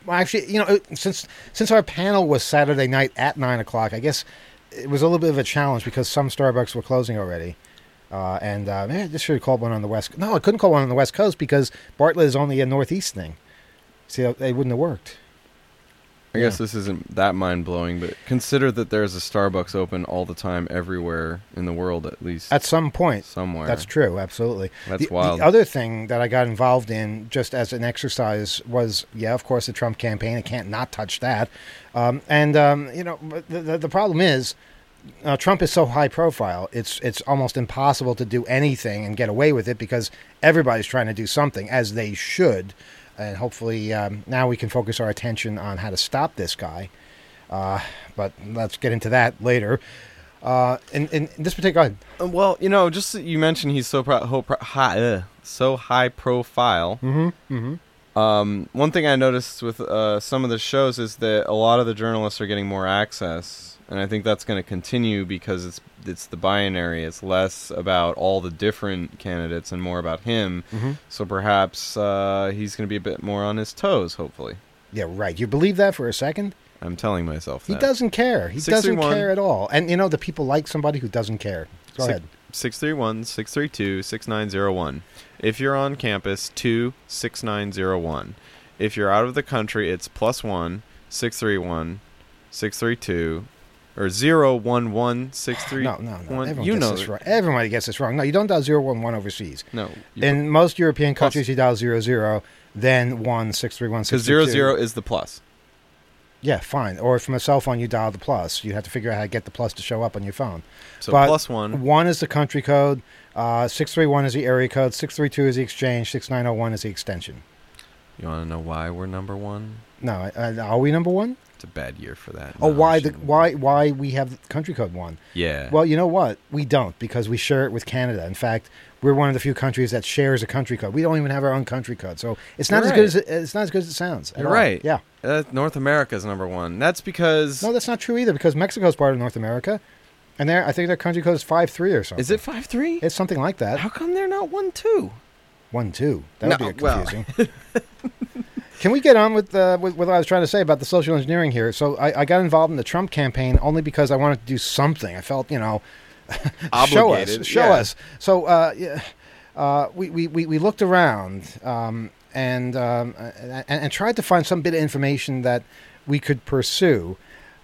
Well, actually, since our panel was Saturday night at 9 o'clock, I guess it was a little bit of a challenge because some Starbucks were closing already. And I just should have called one on the West. No, I couldn't call one on the West Coast because Bartlett is only a Northeast thing. See, they wouldn't have worked. I guess this isn't that mind-blowing, but consider that there's a Starbucks open all the time everywhere in the world, at least. At some point. Somewhere. That's true, absolutely. That's wild. The other thing that I got involved in, just as an exercise, was, of course, the Trump campaign. I can't not touch that. The problem is, Trump is so high profile, it's almost impossible to do anything and get away with it because everybody's trying to do something, as they should. And hopefully now we can focus our attention on how to stop this guy. But let's get into that later. In this particular... Well, just that you mentioned he's so high profile. Mm-hmm. Mm-hmm. One thing I noticed with some of the shows is that a lot of the journalists are getting more access. And I think that's going to continue because it's the binary. It's less about all the different candidates and more about him. Mm-hmm. So perhaps he's going to be a bit more on his toes, hopefully. Yeah, right. You believe that for a second? I'm telling myself that. He doesn't care. He doesn't care at all. And, the people like somebody who doesn't care. Go ahead. 631-632-6901. If you're on campus, 26901. If you're out of the country, it's +1 631-632 or 011-631. No. Everyone gets this wrong. Everybody gets this wrong. No, you don't dial 011 overseas. No. In most European countries, you dial 00, then 1-631-632. Because 00 is the plus. Yeah, fine. Or from a cell phone, you dial the plus. You have to figure out how to get the plus to show up on your phone. So but +1. 1 is the country code. 631 is the area code. 632 is the exchange. 6901 is the extension. You want to know why we're number one? No. Are we number one? It's a bad year for that. Oh, why we have country code 1? Yeah. Well, you know what? We don't, because we share it with Canada. In fact, we're one of the few countries that shares a country code. We don't even have our own country code, so it's not as good as it's not as good as it sounds. You're right. Yeah. North America's number one. That's because no, that's not true either. Because Mexico's part of North America, and I think their country code is 5-3 or something. Is it 5-3? It's something like that. How come they're not 1-2? 1-2. That would be confusing. Can we get on with what I was trying to say about the social engineering here? So I got involved in the Trump campaign only because I wanted to do something. I felt, obligated. Show us. So we looked around and tried to find some bit of information that we could pursue.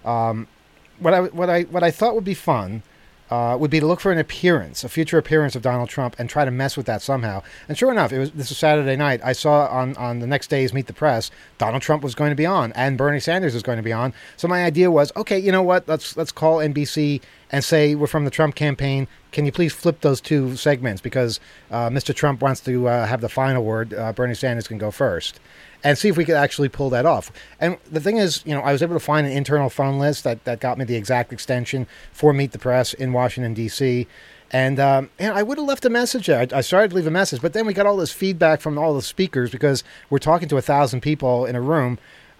What I thought would be fun would be to look for a future appearance of Donald Trump, and try to mess with that somehow. And sure enough, this was Saturday night. I saw on the next day's Meet the Press, Donald Trump was going to be on, and Bernie Sanders was going to be on. So my idea was, okay, you know what? Let's call NBC and say we're from the Trump campaign. Can you please flip those two segments because Mr. Trump wants to have the final word. Bernie Sanders can go first. And see if we could actually pull that off. And the thing is, I was able to find an internal phone list that got me the exact extension for Meet the Press in Washington, D.C. And I would have left a message there. I started to leave a message, but then we got all this feedback from all the speakers because we're talking to 1,000 people in a room.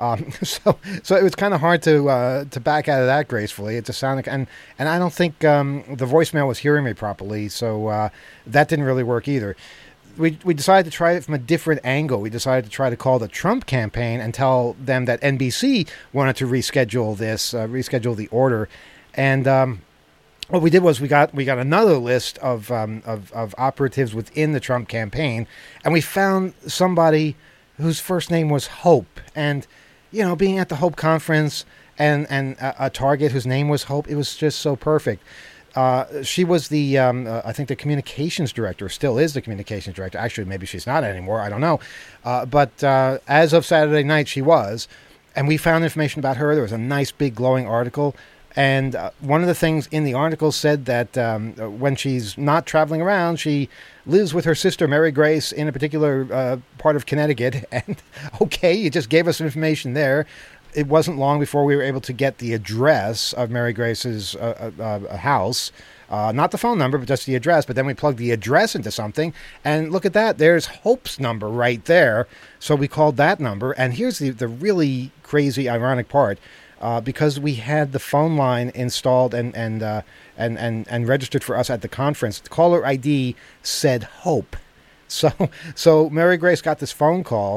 So it was kind of hard to back out of that gracefully. It just sounded, and I don't think the voicemail was hearing me properly, so that didn't really work either. We decided to try it from a different angle. We decided to try to call the Trump campaign and tell them that NBC wanted to reschedule the order. And what we did was we got another list of operatives within the Trump campaign, and we found somebody whose first name was Hope. And being at the Hope conference and a target whose name was Hope, it was just so perfect. She was I think the communications director, still is the communications director. Actually, maybe she's not anymore. I don't know. But as of Saturday night, she was. And we found information about her. There was a nice, big, glowing article. And one of the things in the article said that when she's not traveling around, she lives with her sister, Mary Grace, in a particular part of Connecticut. And, okay, you just gave us some information there. It wasn't long before we were able to get the address of Mary Grace's house. Not the phone number, but just the address. But then we plugged the address into something. And look at that. There's Hope's number right there. So we called that number. And here's the really crazy, ironic part. Because we had the phone line installed and registered for us at the conference, the caller ID said Hope. So Mary Grace got this phone call.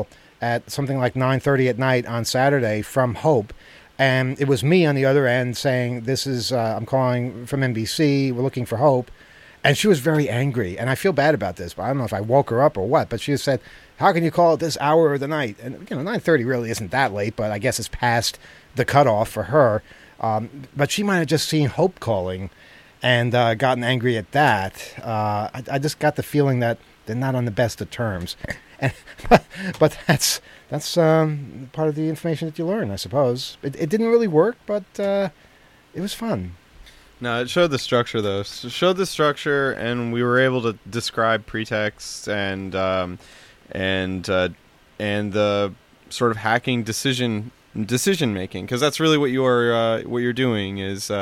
at something like 9:30 at night on Saturday from Hope. And it was me on the other end saying, this is, I'm calling from NBC, we're looking for Hope. And she was very angry. And I feel bad about this, but I don't know if I woke her up or what. But she said, how can you call at this hour of the night? And, 9:30 really isn't that late, but I guess it's past the cutoff for her. But she might have just seen Hope calling and gotten angry at that. I just got the feeling that they're not on the best of terms. But that's part of the information that you learn, I suppose. It didn't really work, but it was fun. No, it showed the structure, though. It showed the structure, and we were able to describe pretext and the sort of hacking decision making, because that's really what you're doing is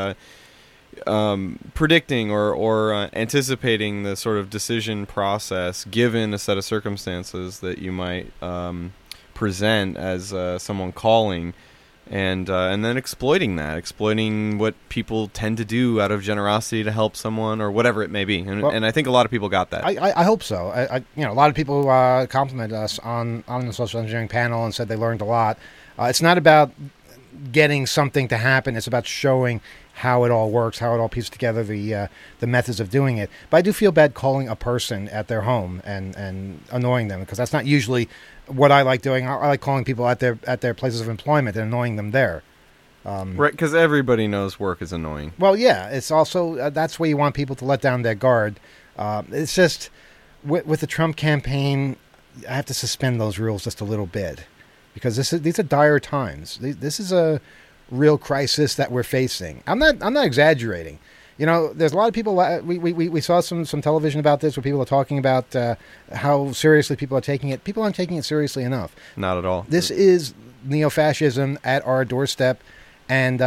predicting or anticipating the sort of decision process given a set of circumstances that you might present as someone calling. And then exploiting what people tend to do out of generosity to help someone or whatever it may be. And I think a lot of people got that. I hope so. A lot of people complimented us on the social engineering panel and said they learned a lot. It's not about getting something to happen. It's about showing how it all works, how it all pieces together, the methods of doing it. But I do feel bad calling a person at their home and annoying them, because that's not usually what I like doing. I like calling people at their places of employment and annoying them there. Right, because everybody knows work is annoying. Well, yeah, it's also that's where you want people to let down their guard. It's just with the Trump campaign, I have to suspend those rules just a little bit, because these are dire times. This is a real crisis that we're facing. I'm not exaggerating. There's a lot of people. We saw some television about this where people are talking about how seriously people are taking it. People aren't taking it seriously enough. Not at all. This is neo-fascism at our doorstep, and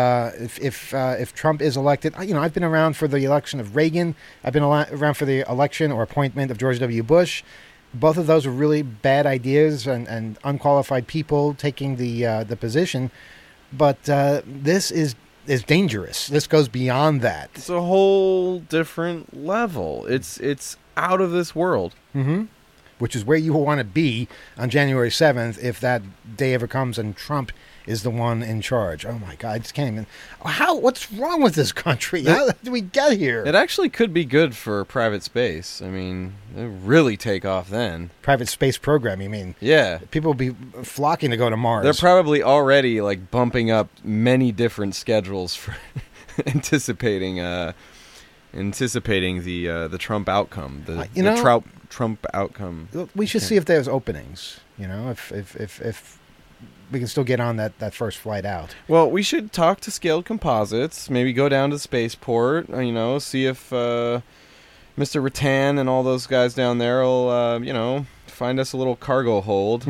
if Trump is elected, I've been around for the election of Reagan. I've been around for the election or appointment of George W. Bush. Both of those were really bad ideas and unqualified people taking the position. But this is dangerous. This goes beyond that. It's a whole different level. It's out of this world. Mm-hmm. Which is where you want to be on January 7th if that day ever comes and Trump is the one in charge. Oh my God, I just can't even. What's wrong with this country? How did we get here? It actually could be good for private space. I mean, it really take off then. Private space program, you mean? Yeah. People will be flocking to go to Mars. They're probably already bumping up many different schedules for anticipating the Trump outcome, the Trump outcome. We should see if there's openings. If we can still get on that first flight out. Well, we should talk to Scaled Composites. Maybe go down to Spaceport. See if Mr. Rattan and all those guys down there will find us a little cargo hold,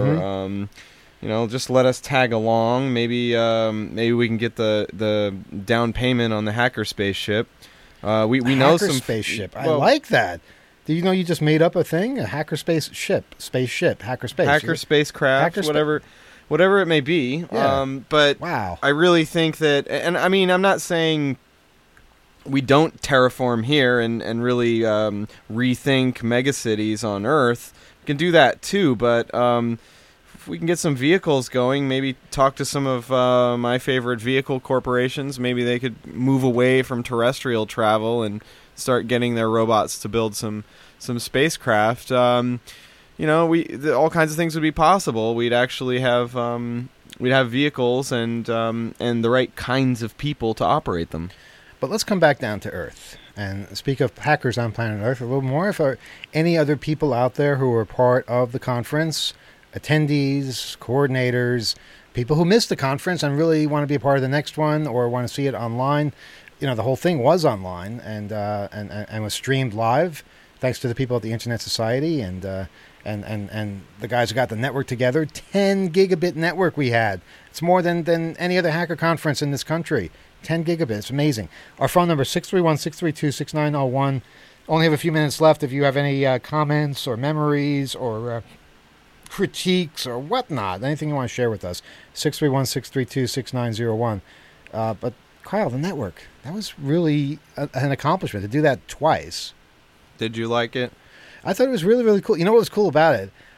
just let us tag along. Maybe we can get the down payment on the hacker spaceship. We know some spaceship. I like that. Do you know you just made up a thing? A hacker spaceship, hacker space, hacker spacecraft, whatever it may be. Yeah. But wow, I really think that, and I mean, I'm not saying we don't terraform here and really rethink megacities on Earth. We can do that too, but if we can get some vehicles going, maybe talk to some of my favorite vehicle corporations. Maybe they could move away from terrestrial travel and start getting their robots to build some spacecraft. All kinds of things would be possible. We'd actually have vehicles and the right kinds of people to operate them. But let's come back down to Earth and speak of hackers on planet Earth a little more. If there are any other people out there who are part of the conference, attendees, coordinators, people who missed the conference and really want to be a part of the next one or want to see it online. The whole thing was online and was streamed live, thanks to the people at the Internet Society and the guys who got the network together. 10 gigabit network we had. It's more than any other hacker conference in this country. 10 gigabits, amazing. Our phone number is 631-632-6901. Only have a few minutes left. If you have any comments or memories or critiques or whatnot, anything you want to share with us, 631-632-6901. But Kyle, the network, that was really an accomplishment to do that twice. Did you like it? I thought it was really, really cool. You know what was cool about it?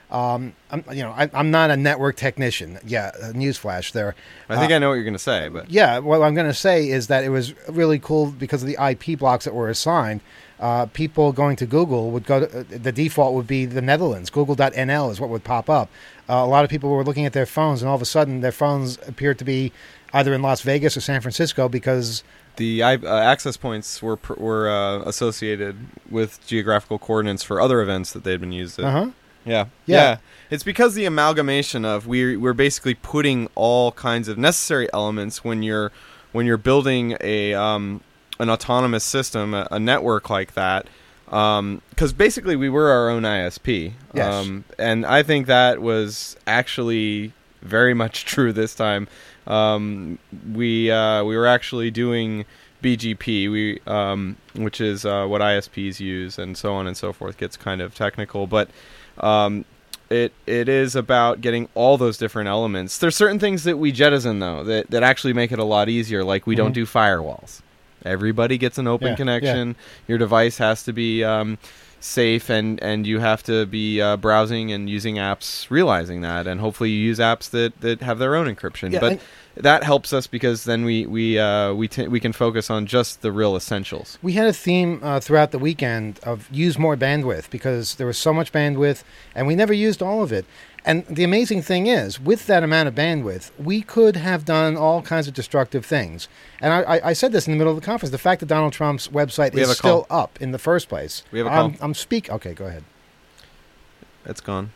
I'm not a network technician. Yeah, newsflash there. I think I know what you're going to say, but yeah, what I'm going to say is that it was really cool because of the IP blocks that were assigned. People going to Google would go to, the default would be the Netherlands. Google.nl is what would pop up. A lot of people were looking at their phones, and all of a sudden their phones appeared to be either in Las Vegas or San Francisco because the access points were associated with geographical coordinates for other events that they'd been used at. Yeah. It's because the amalgamation of we're basically putting all kinds of necessary elements when you're building an autonomous system, a network like that. Because basically we were our own ISP. Yes. And I think that was actually very much true this time. We were actually doing BGP, which is what ISPs use, and so on and so forth. Gets kind of technical, but it is about getting all those different elements. There's certain things that we jettison though that actually make it a lot easier. Like we don't do firewalls. Everybody gets an open connection. Yeah. Your device has to be safe, and you have to be browsing and using apps, realizing that, and hopefully you use apps that have their own encryption. Yeah, but that helps us because then we can focus on just the real essentials. We had a theme throughout the weekend of use more bandwidth because there was so much bandwidth, and we never used all of it. And the amazing thing is, with that amount of bandwidth, we could have done all kinds of destructive things. And I said this in the middle of the conference. The fact that Donald Trump's website is still up in the first place. We have a call. Okay, go ahead. It's gone.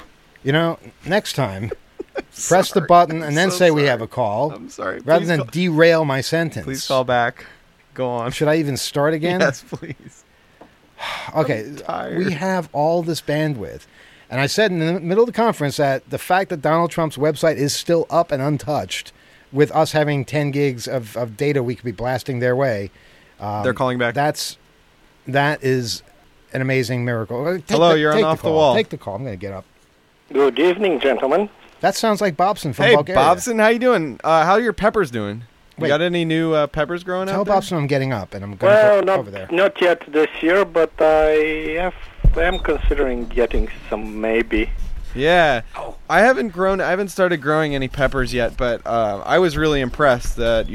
Next time, press the button and then say we have a call. I'm sorry. Rather than derail my sentence. Please call back. Go on. Should I even start again? Yes, please. Okay, I'm tired. We have all this bandwidth. And I said in the middle of the conference that the fact that Donald Trump's website is still up and untouched, with us having 10 gigs of data we could be blasting their way. They're calling back. That is an amazing miracle. Hello, you're on Off the Wall. Take the call. I'm going to get up. Good evening, gentlemen. That sounds like Bobson from Hey, Bulgaria. Bobson, how you doing? How are your peppers doing? You got any new peppers growing Tell out there? Bobson I'm getting up, and I'm going to go over there. Not yet this year, but I am considering getting some maybe. Yeah, I haven't started growing any peppers yet, but I was really impressed that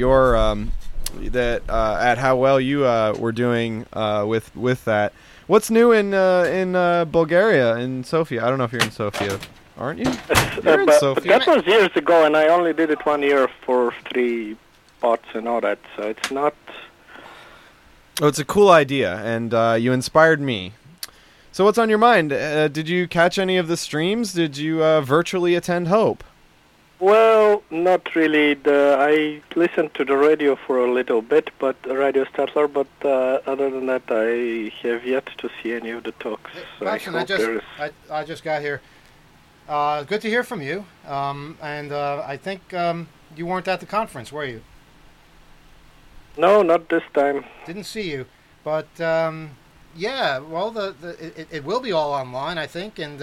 at how well you were doing with that. What's new in Bulgaria, in Sofia? I don't know if you're in Sofia, aren't you? You're in Sofia. That was years ago, and I only did it 1 year for 3 pots and all that, so it's not. Oh, it's a cool idea, and you inspired me. So what's on your mind? Did you catch any of the streams? Did you virtually attend Hope? Well, not really. I listened to the radio for a little bit, but Radio Statler. But other than that, I have yet to see any of the talks. Watson, I just got here. Good to hear from you. And I think you weren't at the conference, were you? No, not this time. Didn't see you, but yeah. Well, it will be all online, I think, and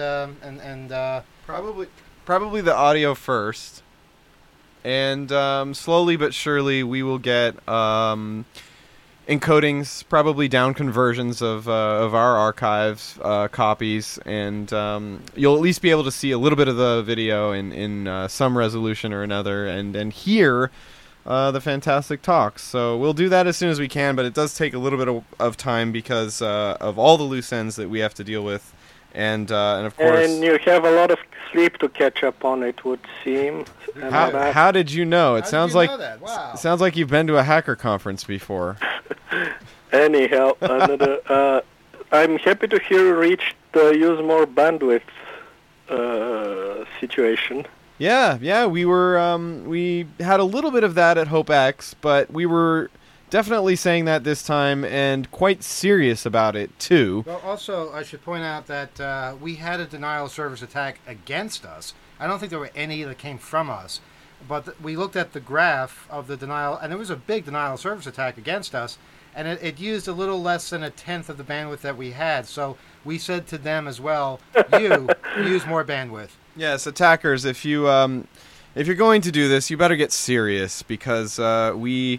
Probably the audio first, and slowly but surely we will get encodings, probably down conversions of our archives copies, and you'll at least be able to see a little bit of the video in some resolution or another, and hear the fantastic talks. So we'll do that as soon as we can, but it does take a little bit of time because of all the loose ends that we have to deal with. And of course, and you have a lot of sleep to catch up on, it would seem. How did you know? It sounds like wow. It sounds like you've been to a hacker conference before. Anyhow, I'm happy to hear you reached the use more bandwidth situation. Yeah, we had a little bit of that at HopeX, but we were definitely saying that this time, and quite serious about it, too. Well, also, I should point out that we had a denial of service attack against us. I don't think there were any that came from us, but we looked at the graph of the denial, and there was a big denial of service attack against us, and it used a little less than 1/10 of the bandwidth that we had. So we said to them as well, you use more bandwidth. Yes, attackers, if you're going to do this, you better get serious, because we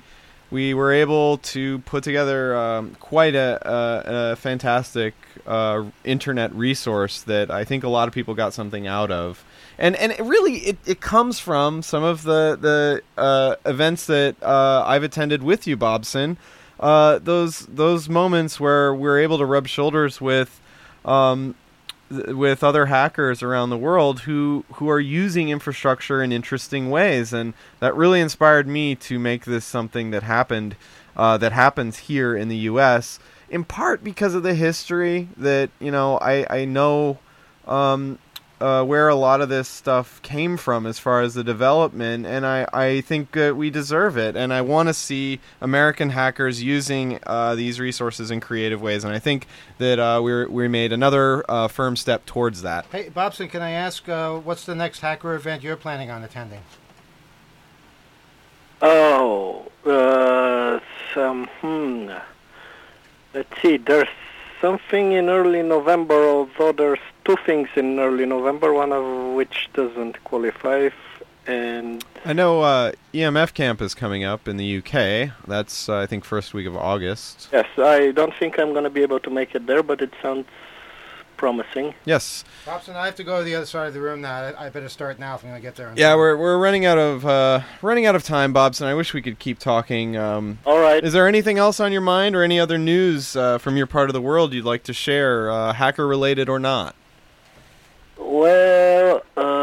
we were able to put together quite a fantastic internet resource that I think a lot of people got something out of. And it really comes from some of the events that I've attended with you, Bobson. Those moments where we're able to rub shoulders with other hackers around the world who are using infrastructure in interesting ways, and that really inspired me to make this something that happens here in the U.S. in part because of the history that I know where a lot of this stuff came from as far as the development, and I think we deserve it, and I want to see American hackers using these resources in creative ways, and I think that we made another firm step towards that. Hey, Bobson, can I ask what's the next hacker event you're planning on attending? Let's see, there's something in early November, although there's two things in early November, one of which doesn't qualify. And I know EMF Camp is coming up in the UK. That's, I think, first week of August. Yes, I don't think I'm going to be able to make it there, but it sounds promising. Yes. Bobson, I have to go to the other side of the room now. I better start now if I'm going to get there. Yeah, we're running out of time, Bobson. I wish we could keep talking. All right. Is there anything else on your mind or any other news from your part of the world you'd like to share, hacker related or not? Well,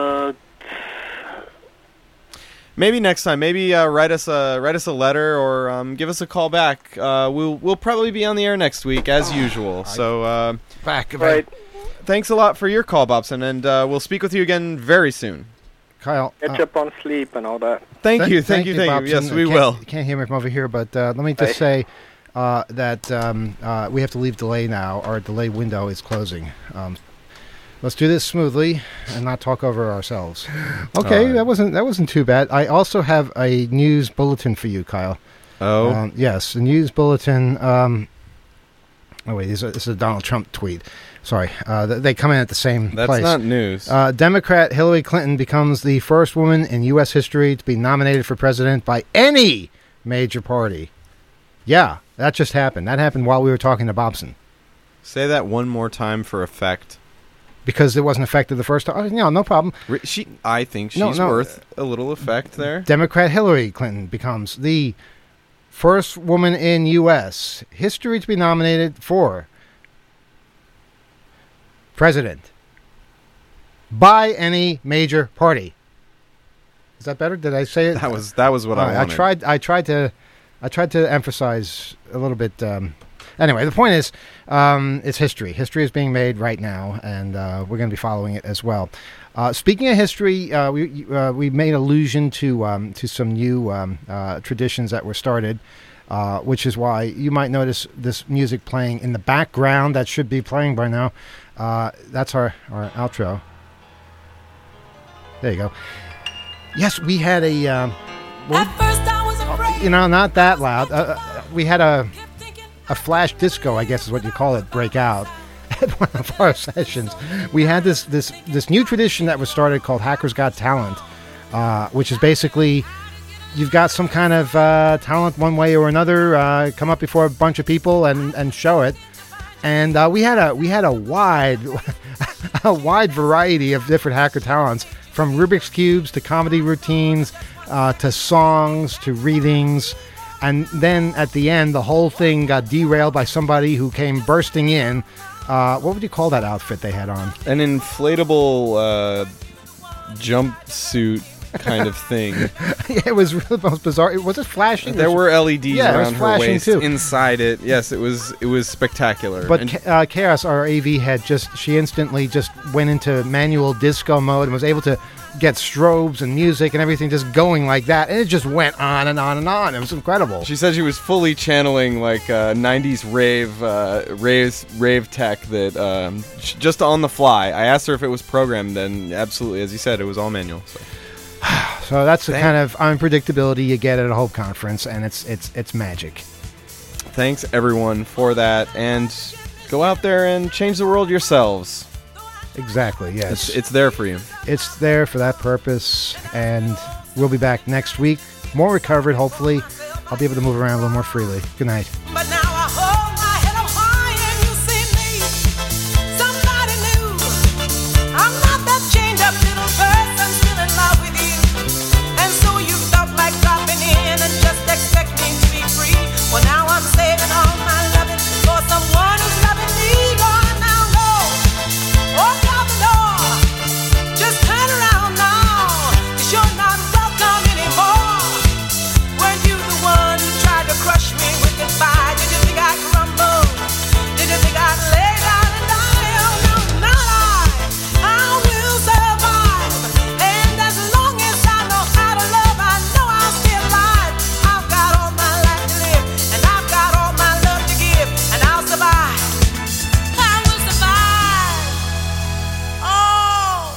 maybe next time. Maybe write us a letter or give us a call back. We'll probably be on the air next week as usual. So back. Right. Thanks a lot for your call, Bobson, and we'll speak with you again very soon. Kyle, catch up on sleep and all that. Thank you. Bobson. Yes, we will. You can't hear me from over here, but let me just say that we have to leave delay now. Our delay window is closing. Let's do this smoothly and not talk over ourselves. Okay, that wasn't too bad. I also have a news bulletin for you, Kyle. Oh, yes, the news bulletin. Oh wait, this is a Donald Trump tweet. Sorry, they come in at the same place. That's not news. Democrat Hillary Clinton becomes the first woman in U.S. history to be nominated for president by any major party. Yeah, that just happened. That happened while we were talking to Bobson. Say that one more time for effect. Because it wasn't effective the first time. Oh, no problem. I think she's worth a little effect there. Democrat Hillary Clinton becomes the first woman in U.S. history to be nominated for president by any major party. Is that better? Did I say it? That was what I wanted. I tried to emphasize a little bit. Anyway, the point is, it's history. History is being made right now, and we're going to be following it as well. Speaking of history, we made allusion to some new traditions that were started, which is why you might notice this music playing in the background. That should be playing by now. That's our outro. There you go. Yes, we had a... At first I was afraid. Not that loud. We had a flash disco, I guess is what you call it, break out at one of our sessions. We had this new tradition that was started called Hackers Got Talent, which is basically you've got some kind of talent one way or another, come up before a bunch of people and show it. And we had a wide variety of different hacker talents, from Rubik's Cubes to comedy routines to songs to readings. And then at the end, the whole thing got derailed by somebody who came bursting in. What would you call that outfit they had on? An inflatable jumpsuit kind of thing. It was really the most bizarre. Was it flashing? There were LEDs around her waist. Too. Inside it, it was spectacular. But Chaos, our AV head, she instantly just went into manual disco mode and was able to get strobes and music and everything just going like that, and it just went on and on and on. It was incredible. She said she was fully channeling like 90s rave tech that just on the fly. I asked her if it was programmed, and absolutely, as you said, it was all manual. So that's the kind of unpredictability you get at a Hope conference, and it's magic. Thanks everyone for that, and go out there and change the world yourselves. Exactly, yes. It's there for you. It's there for that purpose, and we'll be back next week, more recovered, hopefully, I'll be able to move around a little more freely. Good night. But now I hold my head up high and you see me, somebody new. I'm not that chained up little person still in love with you. And so you felt like dropping in and just expect me to be free. Well, now I'm saving all my loving for someone who's loving me. Go on now, go. Open up the door. Just turn around now. 'Cause you're not welcome anymore. Weren't you the one who tried to crush me with goodbye? Did you think I'd crumble? Did you think I'd lay down and die? Oh, no, not I will survive. And as long as I know how to love, I know I'll stay alive. I've got all my life to live, and I've got all my love to give, and I'll survive. I will survive. Oh,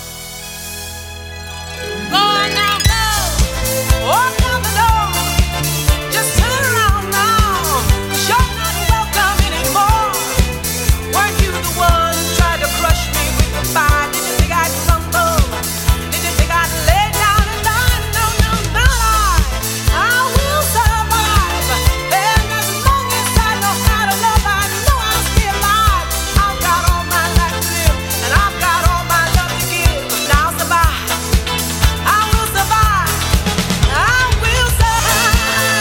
go on now, go. Open up the door. Just turn around now. 'Cause you're not welcome anymore. Weren't you the one who tried to crush me with goodbye? Did you think I'd crumble? Did you think I'd lay down and die? No, no, not I will survive. And as long as I know how to love, I know I'll stay alive. I've got all my life to live, and I've got all my love to give, and I'll survive. I will survive. I will survive.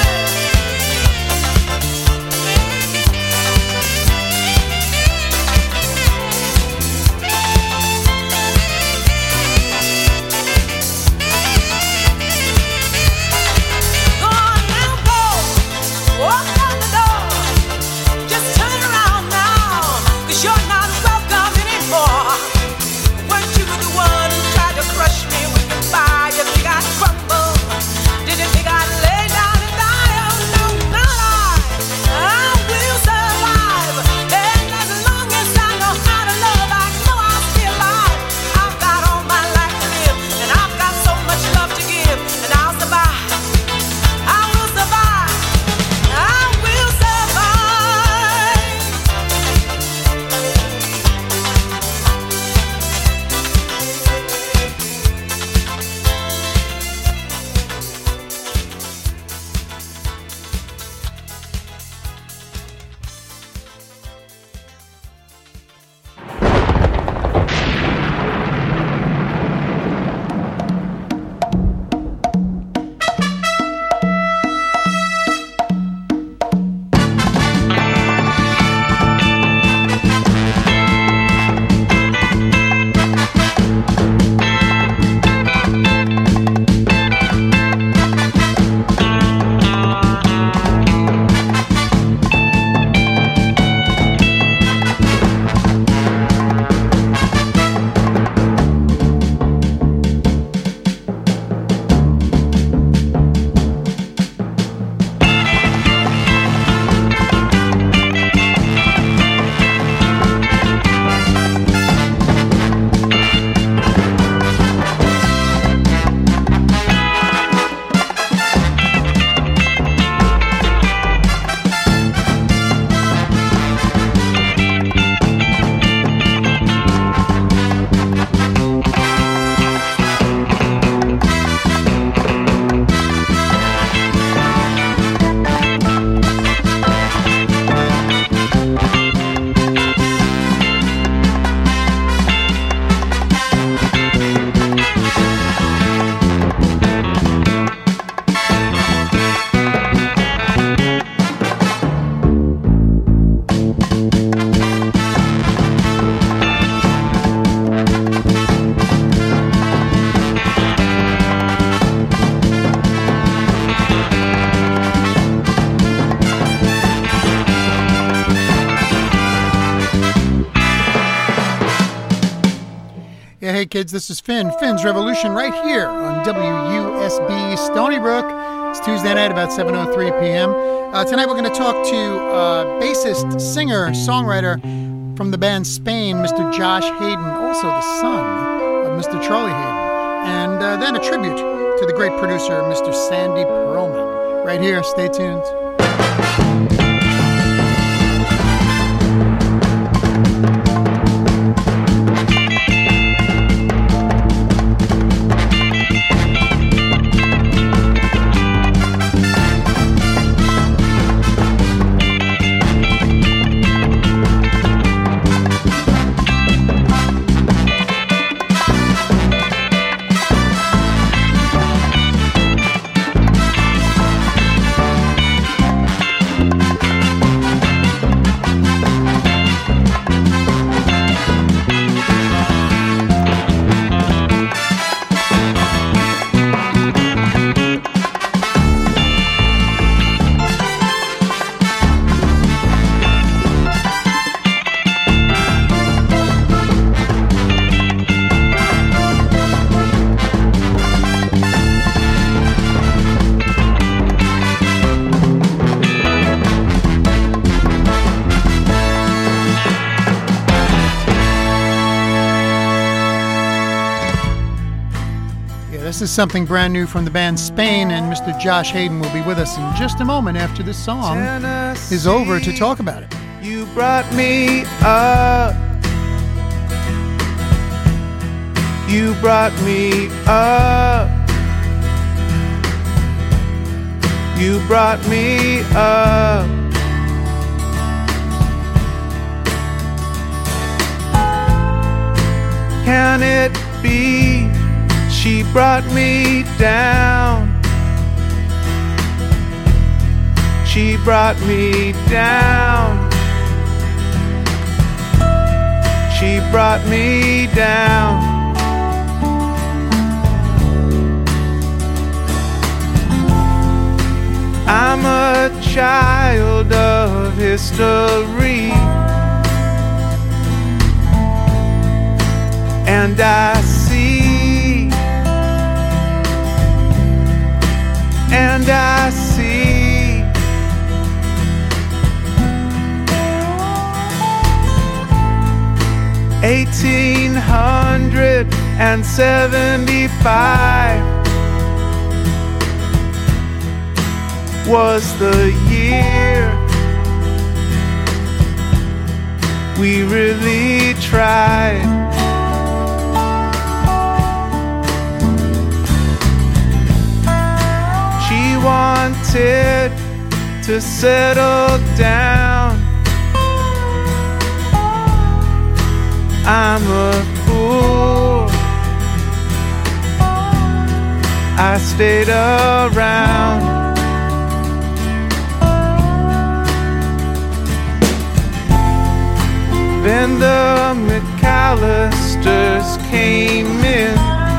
Go on now, go. Open up the door. Just turn around now. 'Cause you're not welcome anymore. Weren't you the one who tried to crush me with goodbye? You think I'd crumble? Did you think I'd lay down and die? Oh, no, not I will survive. And as long as I know how to love, I know I'll stay alive. I've got all my life to live, and I've got so much love to give, and I'll survive. I will survive. I will survive. Yeah, hey kids, this is Finn. Finn's Revolution right here on WUSB Stony Brook. It's Tuesday night about 7:03 p.m. Tonight we're going to talk to bassist, singer, songwriter from the band Spain, Mr. Josh Hayden, also the son of Mr. Charlie Hayden. And then a tribute to the great producer, Mr. Sandy Pearlman. Right here, stay tuned. Yeah, this is something brand new from the band Spain, and Mr. Josh Hayden will be with us in just a moment after this song is over to talk about it. You brought me up. You brought me up. You brought me up. Can it be she brought me down? She brought me down. She brought me down. I'm a child of history, and I see, and I see 1875 was the year we really tried. She wanted to settle down. I'm a fool. I stayed around. Then the McAllisters came in.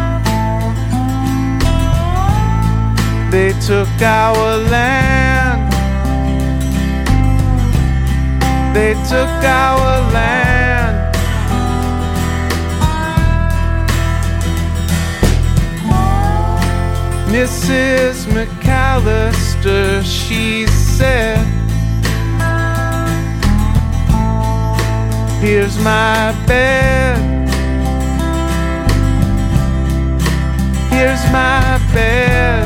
They took our land. They took our land. Mrs. McAllister, she said, here's my bed. Here's my bed.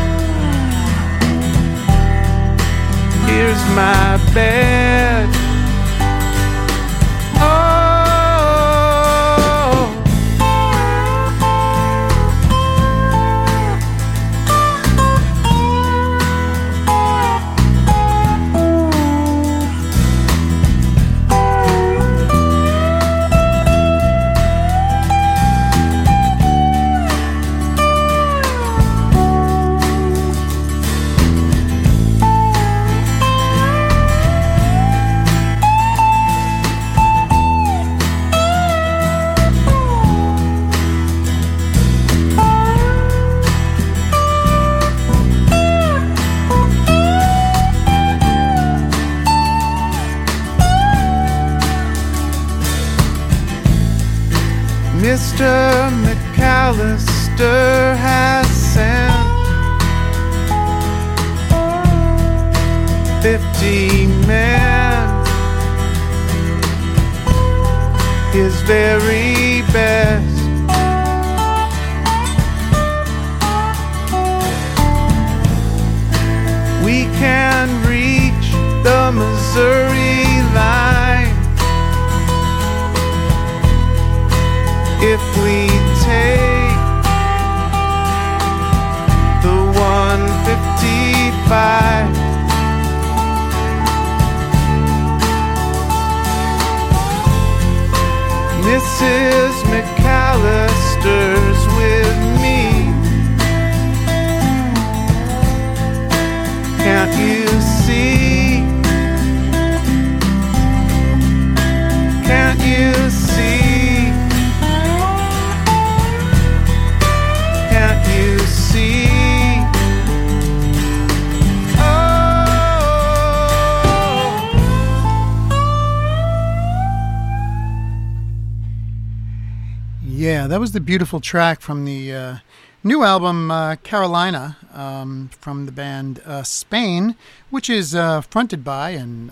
Here's my bed. Mr. McAllister has sent 50 men, his very best. We can reach the Missouri line if we take the 155. Mrs. McAllister's with me. Can't you see? Can't you see? Can't you see? Yeah, that was the beautiful track from the new album Carolina from the band Spain, which is fronted by and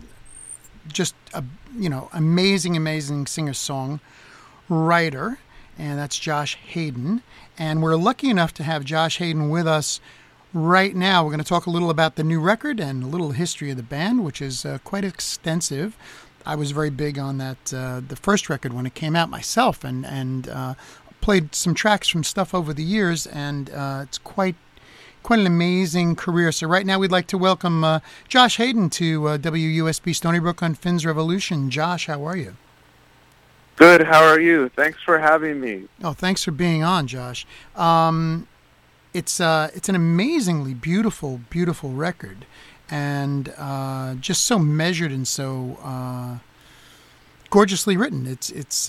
just a amazing singer-songwriter. and that's Josh Hayden. And we're lucky enough to have Josh Hayden with us right now. We're going to talk a little about the new record and a little history of the band, which is quite extensive. I was very big on that, the first record when it came out myself, and played some tracks from stuff over the years, and it's quite an amazing career. So right now we'd like to welcome Josh Hayden to WUSB Stony Brook on Finn's Revolution. Josh, how are you? Good. How are you? Thanks for having me. Oh, thanks for being on, Josh. It's an amazingly beautiful record, and just so measured and so gorgeously written. It's